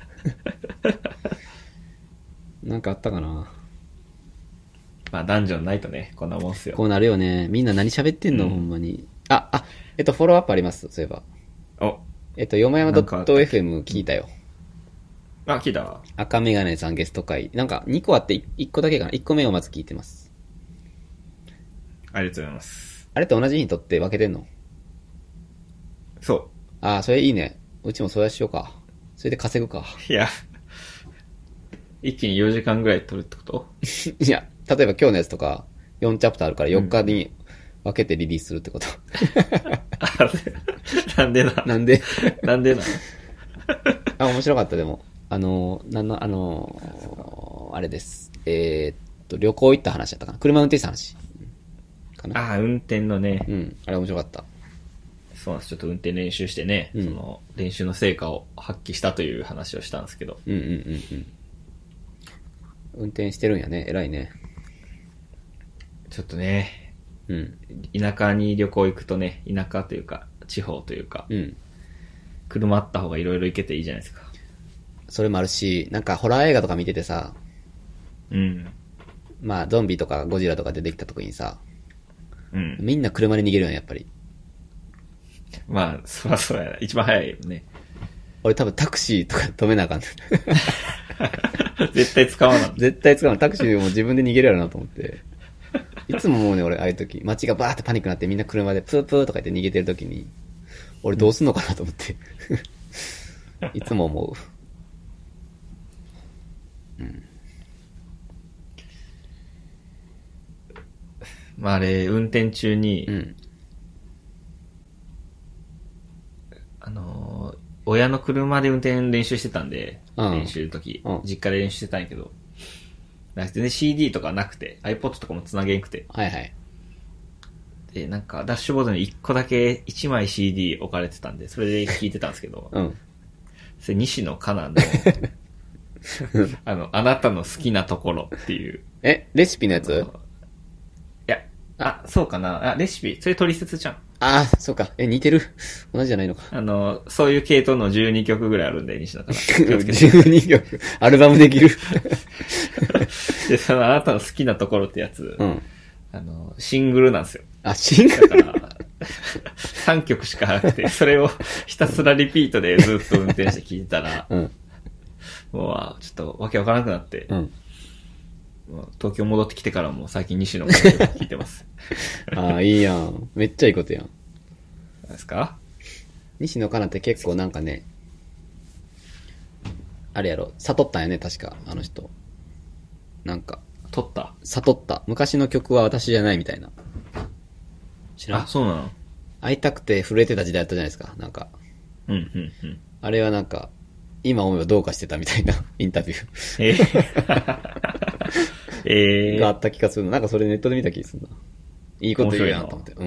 なんかあったかな。 まあ、ダンジョンないとね、こんなもんっすよ。 こうなるよね。みんな何喋ってんの、うん、ほんまに。あ、あ、えっと、フォローアップあります、そういえば。 お。 えっと、よもやま .fm 聞いたよ。 あ、聞いたわ。 赤メガネさんゲスト会。なんか、にこあっていっこだけかな。いっこめをまず聞いてます。 ありがとうございます。 あれと同じ日に撮って分けてんの？ そう。 ああ、それいいね。うちもそれしようか。それで稼ぐか。 いや、一気によじかんぐらい撮るってこといや、例えば今日のやつとか、よんチャプターあるからよっかに分けてリリースするってこと。 うん、なんでな。 なんでなんでな。 あ、面白かったでも。あの、なんの、あの、あれです。えー、っと、旅行行った話だったかな。車運転した話。かな。 ああ、運転のね。 うん、あれ面白かった。 そうなんです。ちょっと運転練習してね、うん、その、練習の成果を発揮したという話をしたんですけど。 うんうんうんうん。運転してるんやね。偉いね。 ちょっとね、 うん。 田舎に旅行行くとね、田舎というか、地方というか、 うん。 車あった方がいろいろ行けていいじゃないですか。 それもあるし、なんかホラー映画とか見ててさ、 うん。 まあゾンビとかゴジラとか出てきた時にさ、 うん。 みんな車で逃げるよね、やっぱり。 まあ、そらそうやな。一番早いよね。 俺多分タクシーとか止めなあかん。 絶対使わない。 絶対使うの。タクシーも自分で逃げるやろなと思って。いつも思うね、俺、ああいう時。街がバーってパニックになってみんな車でプープーとか言って逃げてる時に、俺どうすんのかなと思って。いつも思う。うん。 まああれ、運転中に、 うん。 あのー、親の車で運転練習してたんで、 うん練習の時、 うん実家で練習してたんやけど、なんか全然 シーディー とかなくて、iPod とかも繋げんくて、 はいはい。 で、なんかダッシュボードにいっこだけいちまい シーディー 置かれてたんで、それで聞いてたんですけど、 うん。 それ西野カナの、あの、あなたの好きなところっていう。 え、レシピのやつ？ いや、あ、そうかな。あ、レシピ、それ取説じゃん。 ああ、そうか。え、似てる。同じじゃないのか。 あの、そういう系統のじゅうにきょくぐらいあるんで、西野カナ。 じゅうにきょく。アルバムできる。 で、そのあなたの好きなところってやつ、 うん。 あの、シングルなんですよ。 あ、シングルだから、さんきょくしかなくて、それをひたすらリピートでずっと運転して聞いてたら、 うん。 もう、ちょっとわけわからなくなって、 うん。 もう東京戻ってきてからも最近西野カナ聞いてます。 ああ、いいやん。めっちゃいいことやん。 何ですか？ 西野カナって結構なんかね、あれやろ、悟ったんやね、確か、あの人。なんか、 撮った？ 悟った。昔の曲は私じゃないみたいな。知らん？ あ、そうなの？ 会いたくて震えてた時代あったじゃないですか、なんか。 うん、うん、うん。 あれはなんか、今思えばどうかしてたみたいなインタビュー。 えー、えー、 があった気がするの。なんかそれネットで見た気がするな。いいこと言うやんと思って。うん。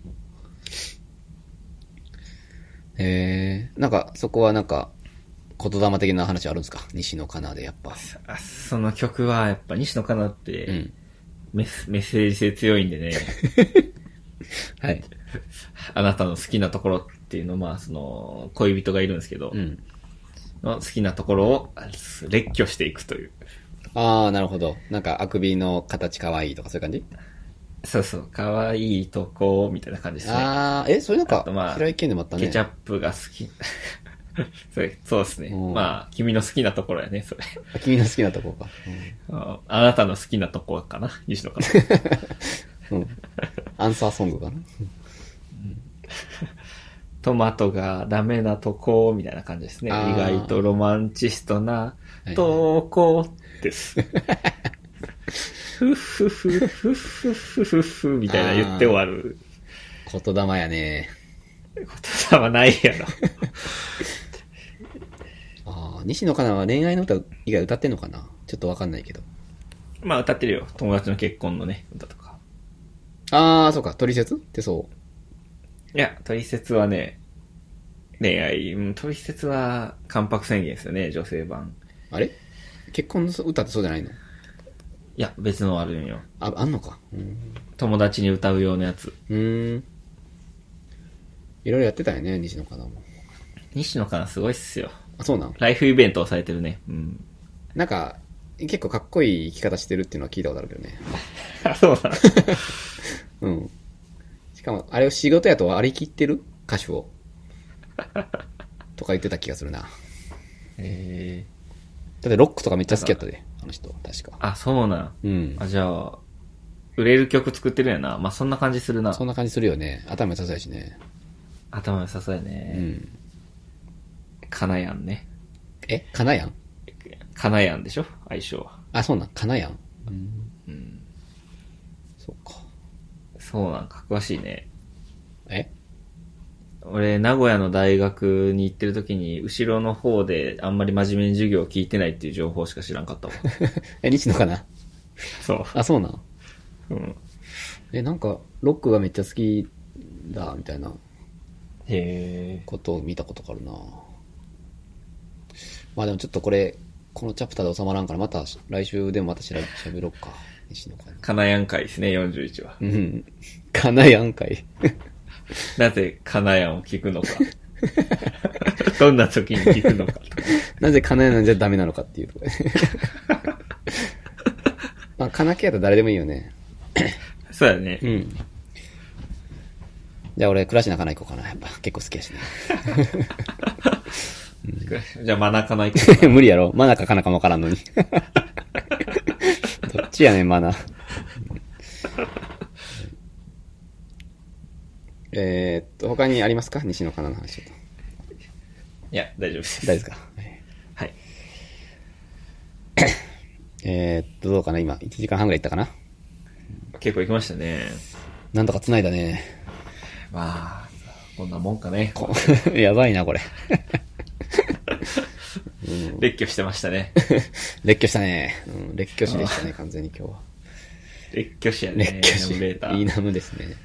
えー、なんか、そこはなんか、言霊的な話あるんですか？西野カナでやっぱ。 あ、その曲はやっぱ西野カナって、 うん。 メス、メッセージ性強いんでね。 はい。 あなたの好きなところっていうのは、まあ、その、恋人がいるんですけど、 うん。 の好きなところを列挙していくという。 あー、なるほど。なんか、あくびの形可愛いとかそういう感じ？ そうそう、可愛いとこ、みたいな感じですね。 あー、え、それなんか、 まあ、 平井堅でもあったね。 ケチャップが好き。それそうですね。まあ、君の好きなところやね、それ。 あ、君の好きなとこか。 うん、ああなたの好きなとこかな、西野かな。うん。アンサーソングかな。 トマトがダメなとこ、みたいな感じですね。意外とロマンチストなとこです。ふっふふ、ふっふふふふみたいな言って終わる。 言霊やね。 言霊ないやろ。 ああ、西野カナは恋愛の歌以外歌ってんのかな？ちょっとわかんないけど。 まあ歌ってるよ。友達の結婚のね、歌とか。 ああ、そうか。取説ってそう。 いや、取説はね、恋愛、うん、取説は関白宣言ですよね、女性版。 あれ？結婚の歌ってそうじゃないの？ いや、別のあるんよ。 あ、あんのか。うん、 友達に歌うようなやつ。 うーん。いろいろやってたよね、西野カナも。 西野カナすごいっすよ。 あ、そうなん？ ライフイベントをされてるね。うん。 なんか、結構かっこいい生き方してるっていうのは聞いたことあるけどね。 あ、そうなの？ うん。しかも、あれを仕事やと割り切ってる歌手を。とか言ってた気がするな。 へえ。 だってロックとかめっちゃ好きやったで、あの人、確か。 あ、そうなん。 うん。 あ、じゃあ、売れる曲作ってるんやな。まあ、そんな感じするな。 そんな感じするよね。頭良さそうやしね。 頭良さそうやうね。 ん。 かなやんね。 えかなやん？ かなやんでしょ相性は。 あ、そうなんかなやん。うん。 うん。 そうか。 そうなんか、詳しいね。 え俺、名古屋の大学に行ってる時に、後ろの方であんまり真面目に授業を聞いてないっていう情報しか知らんかったわ。 え、西野かな？ そう。 あ、そうなん？ うん。 え、なんか、ロックがめっちゃ好きだ、みたいなへー。 ことを見たことがあるな。まあでもちょっとこれ、このチャプターで収まらんから、また来週でもまたしら喋ろうか。 西野カナ。 カナヤン会ですね、よんじゅういちは。 うん。カナヤン会。 なぜカナヤンを聞くのか。どんな時に聞くのかとか。 なぜカナヤンじゃダメなのかっていうところで。まあ、カナ系だと誰でもいいよね。 そうだね。 うん。じゃあ俺、倉科カナ行こうかな。やっぱ結構好きやしね。 うん、じゃあマナカナ行こうかな。 無理やろ。マナかカナかもわからんのに。どっちやねん、マナ。えーっと、他にありますか？西野カナの話。 いや、大丈夫です。 大丈夫ですか？ はい。 えーっと、どうかな今、いちじかんはんぐらい行ったかな？ 結構行きましたね。 なんとか繋いだね。 まあ、こんなもんかね。 やばいな、これ。 うん、列挙してましたね。 列挙したね。うん、列挙詞でしたね、完全に今日は。 列挙詞やね。 列挙詞。 レーター。 いいナムですね。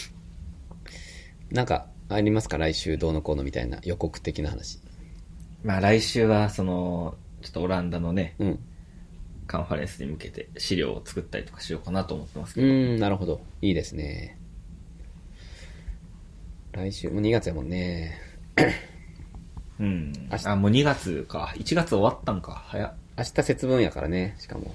なんか、ありますか来週どうのこうのみたいな予告的な話。 まあ来週は、その、ちょっとオランダのね、 うん。 カンファレンスに向けて資料を作ったりとかしようかなと思ってますけど。 うーん、なるほど。いいですね。来週、もうにがつやもんね。 うん。あ、もうにがつか。いちがつ終わったんか。早っ。 明日節分やからね、しかも。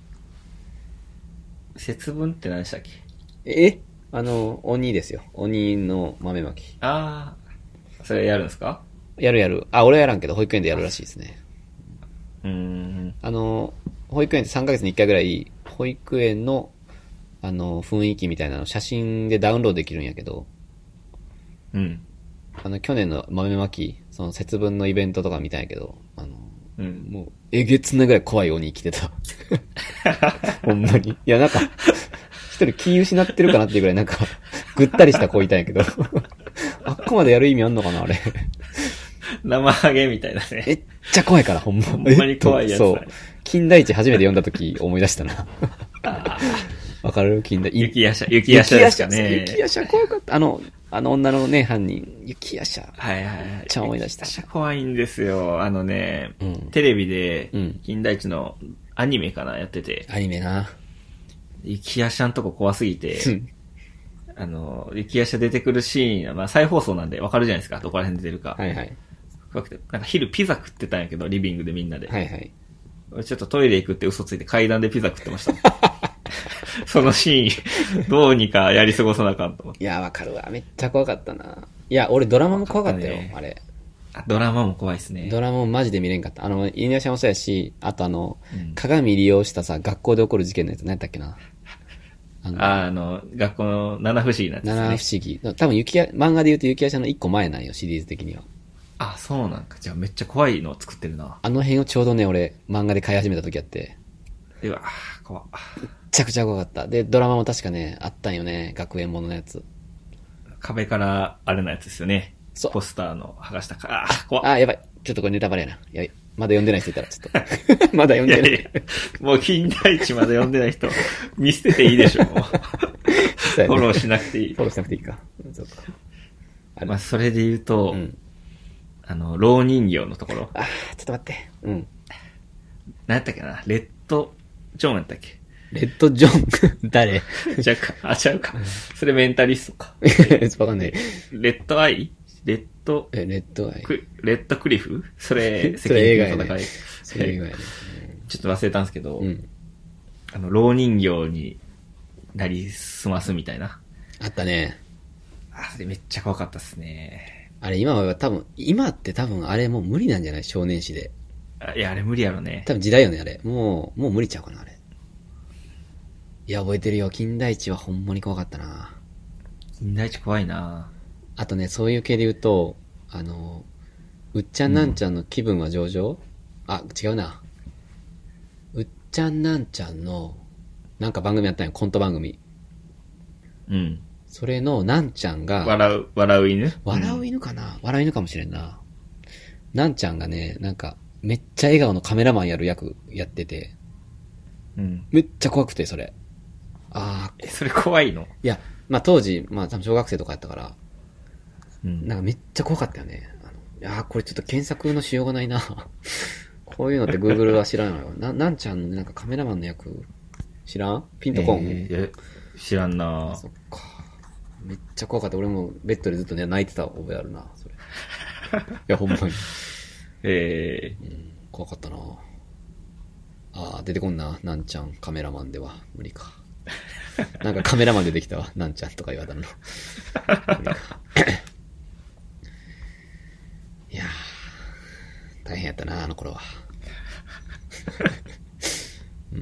節分って何でしたっけ？ えあの、鬼ですよ。鬼の豆まき。 ああ、それやるんですか？ やるやる。あ、俺はやらんけど、保育園でやるらしいですね。 うーん。 あの、保育園ってさんかげつにいっかいぐらい、保育園の、あの、雰囲気みたいなの写真でダウンロードできるんやけど、 うん。 あの、去年の豆まき、その節分のイベントとか見たんやけど、あの、 うん、 もう、えげつなぐらい怖い鬼来てた。ほんまに。いや、なんか、一人気失ってるかなっていうぐらいなんか、ぐったりした子いたんやけど、あっこまでやる意味あんのかな、あれ。 生ハゲみたいなね。 めっちゃ怖いから、ほんま。 ほんまに怖いやつだ。 そう。金田一初めて読んだ時思い出したな。わかる？金田一。 雪夜叉、雪夜叉ですかね。 雪夜叉怖かった。あの、あの女のね、犯人、雪夜叉。 はいはいはい。 めっちゃ思い出した。 雪夜叉怖いんですよ。あのね、 うん、 テレビでう、ん、 金田一のアニメかな、やってて。 アニメな。 雪夜叉のとこ怖すぎて、あの、雪夜叉出てくるシーン、まあ再放送なんでわかるじゃないですか、どこら辺で出るか。 はいはい。 怖くて、なんか昼ピザ食ってたんやけど、リビングでみんなで。 はいはい。 俺ちょっとトイレ行くって嘘ついて階段でピザ食ってました。そのシーン、どうにかやり過ごさなあかんと思って。 いや、わかるわ。めっちゃ怖かったな。いや、俺ドラマも怖かったよ、ったね、あれ。 ドラマも怖いですね。 ドラマもマジで見れんかった。あの、犬夜叉もそうやし、あとあの、 うん、 鏡利用したさ、学校で起こる事件のやつ、何やったっけな。 あの、あ, あの学校の七不思議なやつですね。 七不思議。多分、雪や、漫画で言うと雪夜叉の一個前なんよ、シリーズ的には。 あ、そうなんか。じゃあめっちゃ怖いのを作ってるな。 あの辺をちょうどね、俺、漫画で買い始めた時やって。 うわ、怖っ。 めっちゃくちゃ怖かった。で、ドラマも確かね、あったんよね、学園もののやつ。 壁からあれのやつですよね。 そう。 ポスターの剥がしたか、あ、怖っ。 あ、やばい。ちょっとこれネタバレやな。やばい。まだ読んでない人いたら、ちょっと。まだ読んでない。いやいやもう金田一まだ読んでない人、見捨てていいでしょ、もう。フォローしなくていい。 フォローしなくていいか。そうか。 あまあ、それで言うと、 うん、あの、老人形のところ。 あ、ちょっと待って。うん。 何やったっけなレッド、ジョンやったっけレッドジョン誰じゃか、あ、ちゃうか。それメンタリストか。 わかんない。 レッドアイレッド、 え、レッドアイレッドクリフそれ、 それ映画やね。 戦い。 それ映画やね。 ちょっと忘れたんですけど、 うん、 あの、老人形になりすますみたいな。 あったね。 あれめっちゃ怖かったっすね。 あれ今は多分、今って多分あれもう無理なんじゃない少年誌で。 いや、あれ無理やろね。 多分時代よね、あれ。もう、もう無理ちゃうかな、あれ。いや、覚えてるよ。金田一はほんまに怖かったな。 金田一怖いな。 あとね、そういう系で言うと、あの、うっちゃんなんちゃんの気分は上々、うん、あ、違うな。うっちゃんなんちゃんの、なんか番組やったんよ、コント番組。 うん。 それのなんちゃんが、 笑う、笑う犬笑う犬かな、うん、笑う犬かもしれんな。なんちゃんがね、なんか、めっちゃ笑顔のカメラマンやる役やってて、 うん。 めっちゃ怖くて、それ。ああ。 え、それ怖いの？ いや、まあ当時、まあ多分小学生とかやったから、 うん、 なんかめっちゃ怖かったよね。あのいやーこれちょっと検索のしようがないな。こういうのって Google は知らないわよ。な、なんちゃんのなんかカメラマンの役、 知らん？ピンとこん、 えー、知らんな。 そっか。めっちゃ怖かった。俺もベッドでずっとね、泣いてた覚えあるな、それ。いや、ほんまに。 えー、 うん、怖かったな。ああ、出てこんな、なんちゃん、カメラマンでは。無理か。なんかカメラマン出てきたわ、なんちゃんとか言われたの。無理か。いやー、大変やったな、あの頃は。うん。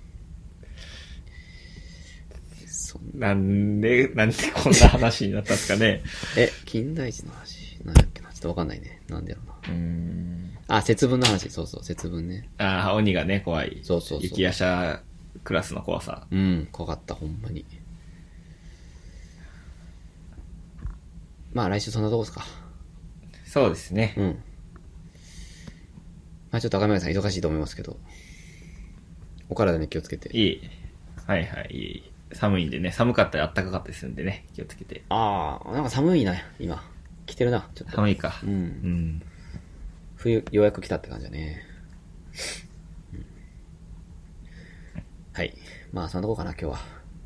そんなんで、なんでこんな話になったんですかね。 え、金田一の話なんやっけな、ちょっとわかんないね。なんでやろうな。うーん。あ、節分の話、そうそう、節分ね。 ああ、鬼がね、怖い。 そうそうそう。 雪夜叉クラスの怖さ。 うん、怖かった、ほんまに。まあ来週そんなとこですか。 そうですね。 うん。まあちょっと赤嶺さん忙しいと思いますけど、お体に気をつけて。 いい。はいはい、いい。寒いんでね、寒かったり暖かかったりするんでね、気をつけて。 ああ、なんか寒いな、今。来てるな、ちょっと。 寒いか。 うん。うん。 冬、ようやく来たって感じだね。うん、はい。まあそんなとこかな、今日は。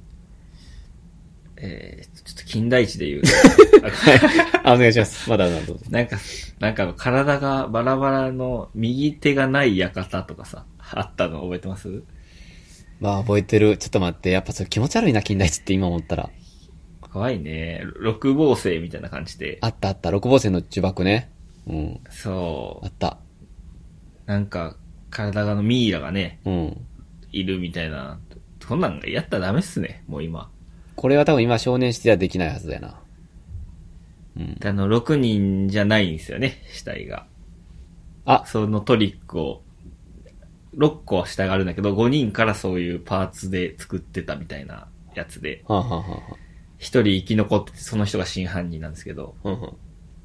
えー、ちょっと金田一で言う。 あ、お願いします。まだまだどうぞ。 なんか、なんか体がバラバラの右手がない館とかさ、あったの覚えてます？ まあ覚えてる。ちょっと待って。やっぱそれ気持ち悪いな、金田一って今思ったら。 怖いね。六芒星みたいな感じで。 あったあった。六芒星の呪縛ね。うん。 そう。 あった。 なんか、体がのミイラがね、 うん。 いるみたいな。そんなんやったらダメっすね、もう今。 これは多分今少年してはできないはずだよな。 うん。あの、ろくにんじゃないんですよね、死体が。 あ、 そのトリックを、ろっこは死体があるんだけど、ごにんからそういうパーツで作ってたみたいなやつで。 はあ、はあはあ、 一人生き残ってて、その人が真犯人なんですけど。 うんうん、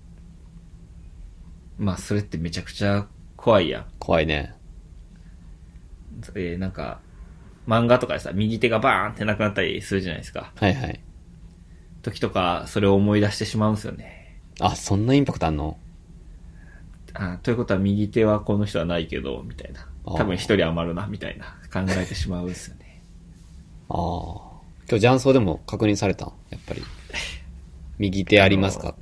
まあ、それってめちゃくちゃ怖いやん。 怖いね。 えー、なんか、漫画とかでさ、右手がバーンってなくなったりするじゃないですか。 はいはい。 時とか、それを思い出してしまうんですよね。 あ、そんなインパクトあんの？ あ、ということは右手はこの人はないけど、みたいな。多分一人余るな、みたいな考えてしまうんですよね。 ああ。今日雀荘でも確認されたん？やっぱり。右手ありますかって。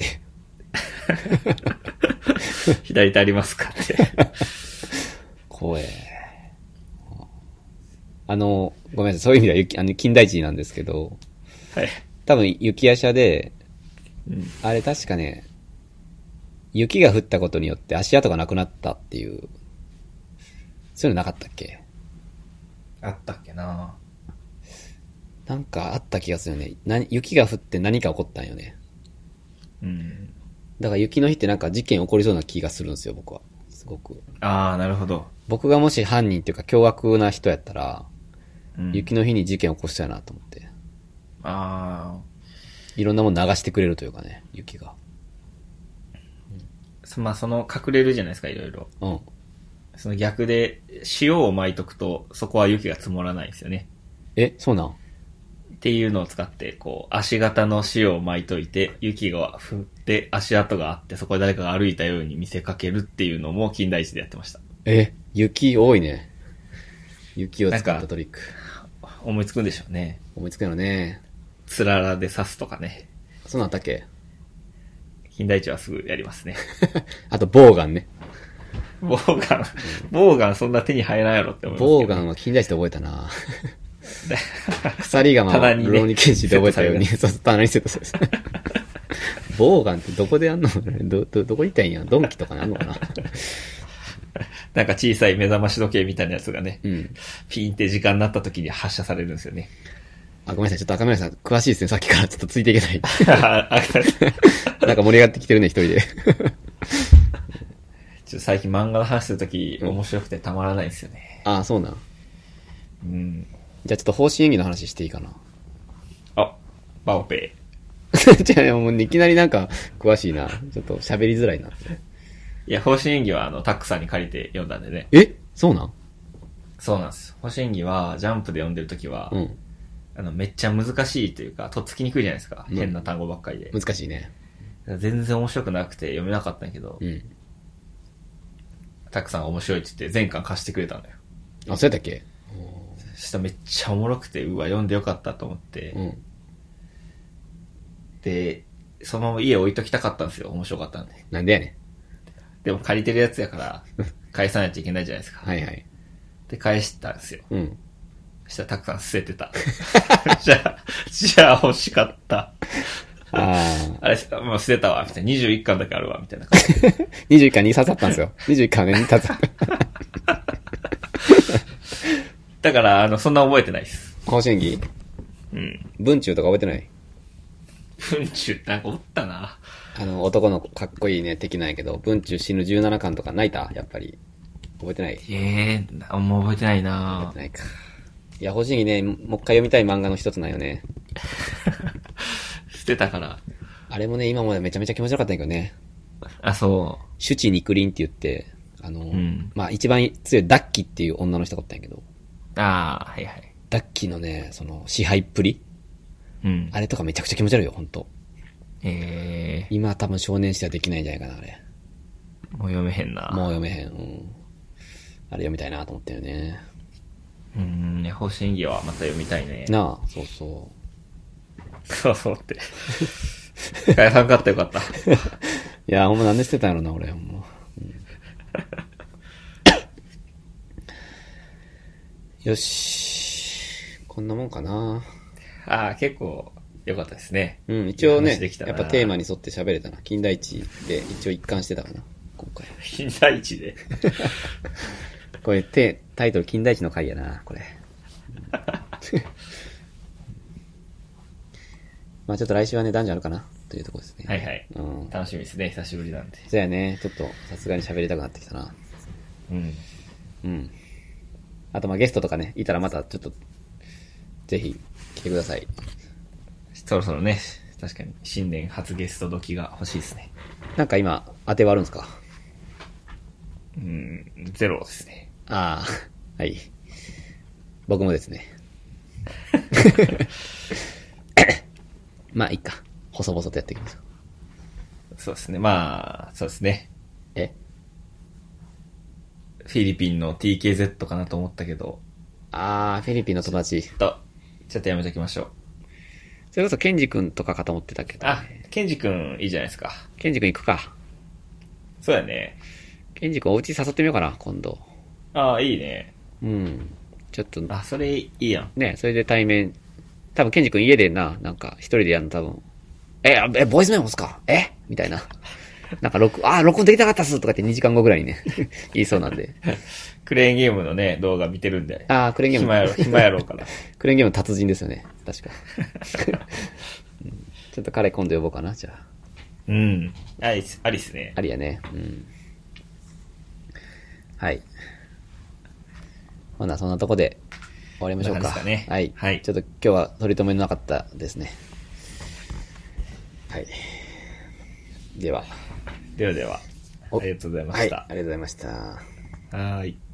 左手ありますかって。 怖え。あの、ごめんなさい。そういう意味では雪、あの、金田一なんですけど。 はい。 多分雪夜叉で、 うん、 あれ確かね、雪が降ったことによって足跡がなくなったっていう、そういうのなかったっけ？ あったっけな。 なんかあった気がするよね。な、雪が降って何か起こったんよね。 うん。 だから雪の日ってなんか事件起こりそうな気がするんですよ、僕は。すごく。 ああ、なるほど。 僕がもし犯人っていうか凶悪な人やったら、 うん、 雪の日に事件起こしたいなと思って。 ああ。 いろんなもの流してくれるというかね、雪が。 うん、まあ、その隠れるじゃないですか、いろいろ。 うん。 その逆で、塩を巻いとくと、そこは雪が積もらないんですよね。 え、そうなん？ っていうのを使って、こう、足型の塩を巻いといて、雪が降って足跡があって、そこで誰かが歩いたように見せかけるっていうのも金田一でやってました。 え、雪多いね。雪を使ったトリック。 思いつくんでしょうね。 思いつくのね。 つららで刺すとかね。 そうなんあったっけ？ 金田一はすぐやりますね。 あと、ボウガンね。 ボウガン、ボウガンそんな手に入らんやろって思いますけど、ね。 ボウガンは金田一で覚えたな。鎖がまあ、ローニケンシで覚えたように、そうそう、棚にセットする。ボウガンってどこでやんの？ど、ど、どこにいたんや？ドンキとかにあんのかな？ なんか小さい目覚まし時計みたいなやつがね、 うん、 ピーンって時間になった時に発射されるんですよね。 あ、ごめんなさい。ちょっと赤嶺さん、詳しいですね。さっきからちょっとついていけない。なんか盛り上がってきてるね、一人で。 ちょっと最近漫画の話するとき、面白くてたまらないんですよね。 ああ、そうなん。 うん。 じゃあちょっと方針演技の話していいかな。 あ、バオペイ。じゃあもういきなりなんか詳しいな。ちょっと喋りづらいな。 いや、方針演技はあの、タックさんに借りて読んだんでね。 え？そうなん？ そうなんです。方針演技は、ジャンプで読んでるときは、うん、あの、めっちゃ難しいというか、とっつきにくいじゃないですか。うん、変な単語ばっかりで。 難しいね。 全然面白くなくて読めなかったんやけど、うん、タックさんが面白いって言って全巻貸してくれたのよ。 あ、そうやったっけ？ そしたらめっちゃおもろくて、うわ、読んでよかったと思って。 うん。 で、そのまま家置いときたかったんですよ。面白かったんで。 なんでやねん。でも借りてるやつやから、返さないといけないじゃないですか。 はいはい。 で、返したんですよ。 うん。 そしたらたくさん捨ててた。じゃあ、じゃあ欲しかった。 ああれ、もう捨てたわ、みたいな。にじゅういっかんだけあるわ、みたいな感じ。 にじゅういっかんにさつあったんですよ。にじゅういっかんね、にさつ。 だから、あの、そんな覚えてないです。 甲子園技うん。 文中とか覚えてない？ 文中なんかおったな。 あの、男の子かっこいいね、敵なんやけど、文中死ぬじゅうななかんとか泣いた？やっぱり。覚えてない？ ええー、あんま覚えてないな。 覚えてないか。いや、星木ね、もう一回読みたい漫画の一つなんよね。 捨てたから。 あれもね、今までめちゃめちゃ気持ちよかったんやけどね。 あ、そう。シュチ肉林って言って、あの、 うん、 まあ一番強いダッキっていう女の人がおったんやけど。 ああ、はいはい。 ダッキのね、その支配っぷり。 うん。 あれとかめちゃくちゃ気持ち悪いよ、ほんと。 ええー。 今多分少年誌はできないんじゃないかな、あれ。 もう読めへんな。 もう読めへん。うん。あれ読みたいなと思ったよね。 うーん、ね、方針技はまた読みたいね。 なあ、そうそう。 そうそうって。返さんかったよかった。いや、ほんまなんで捨てたんやろな、俺。ほんま。うん、よし。こんなもんかな。 ああ、結構良かったですね。 うん、一応ね、やっぱテーマに沿って喋れたな。金田一で一応一貫してたかな、今回。 金田一で。 これ、テタイトル金田一の回やな、これ。まあちょっと来週はね、男女あるかな、というところですね。 はいはい。 うん。 楽しみですね、久しぶりなんで。 そうやね、ちょっとさすがに喋りたくなってきたな。 うん。 うん。あとまあゲストとかね、いたらまたちょっと、ぜひ来てください。 そろそろね、確かに新年初ゲスト時が欲しいですね。 なんか今、当てはあるんですか？ うん、ゼロですね。 ああ、はい。僕もですね。まあ、いいか。細々とやっていきます。 そうですね。まあ、そうですね。 えフィリピンの ティーケーゼット かなと思ったけど。 あー、フィリピンの友達。 ちょっと、ちょっとやめときましょう。 それこそ、ケンジ君とかかと思ってたけど、ね。 あ、ケンジ君いいじゃないですか。 ケンジ君行くか。 そうやね。 ケンジ君お家誘ってみようかな、今度。 ああ、いいね。 うん。ちょっと。 あ、それいいやん。 ね、それで対面。多分、ケンジ君家でな、なんか、一人でやるの多分。え、え、ボイスメモですか？えみたいな。なんか、録、あ、録音できなかったっすとかってにじかんごぐらいにね、言いそうなんで。 クレーンゲームのね、動画見てるんで。 ああ、クレーンゲーム。 暇やろ、暇やろうから。 クレーンゲーム達人ですよね。確か。うん、ちょっと彼今度呼ぼうかな、じゃあ。 うん。あり、ありっすね。 ありやね。うん。はい。ほな、そんなとこで終わりましょうか。 ですかね。 はい。 はい。 ちょっと今日は取り留めのなかったですね。はい。では。 ではでは。ありがとうございました。 はい。ありがとうございました。 はーい。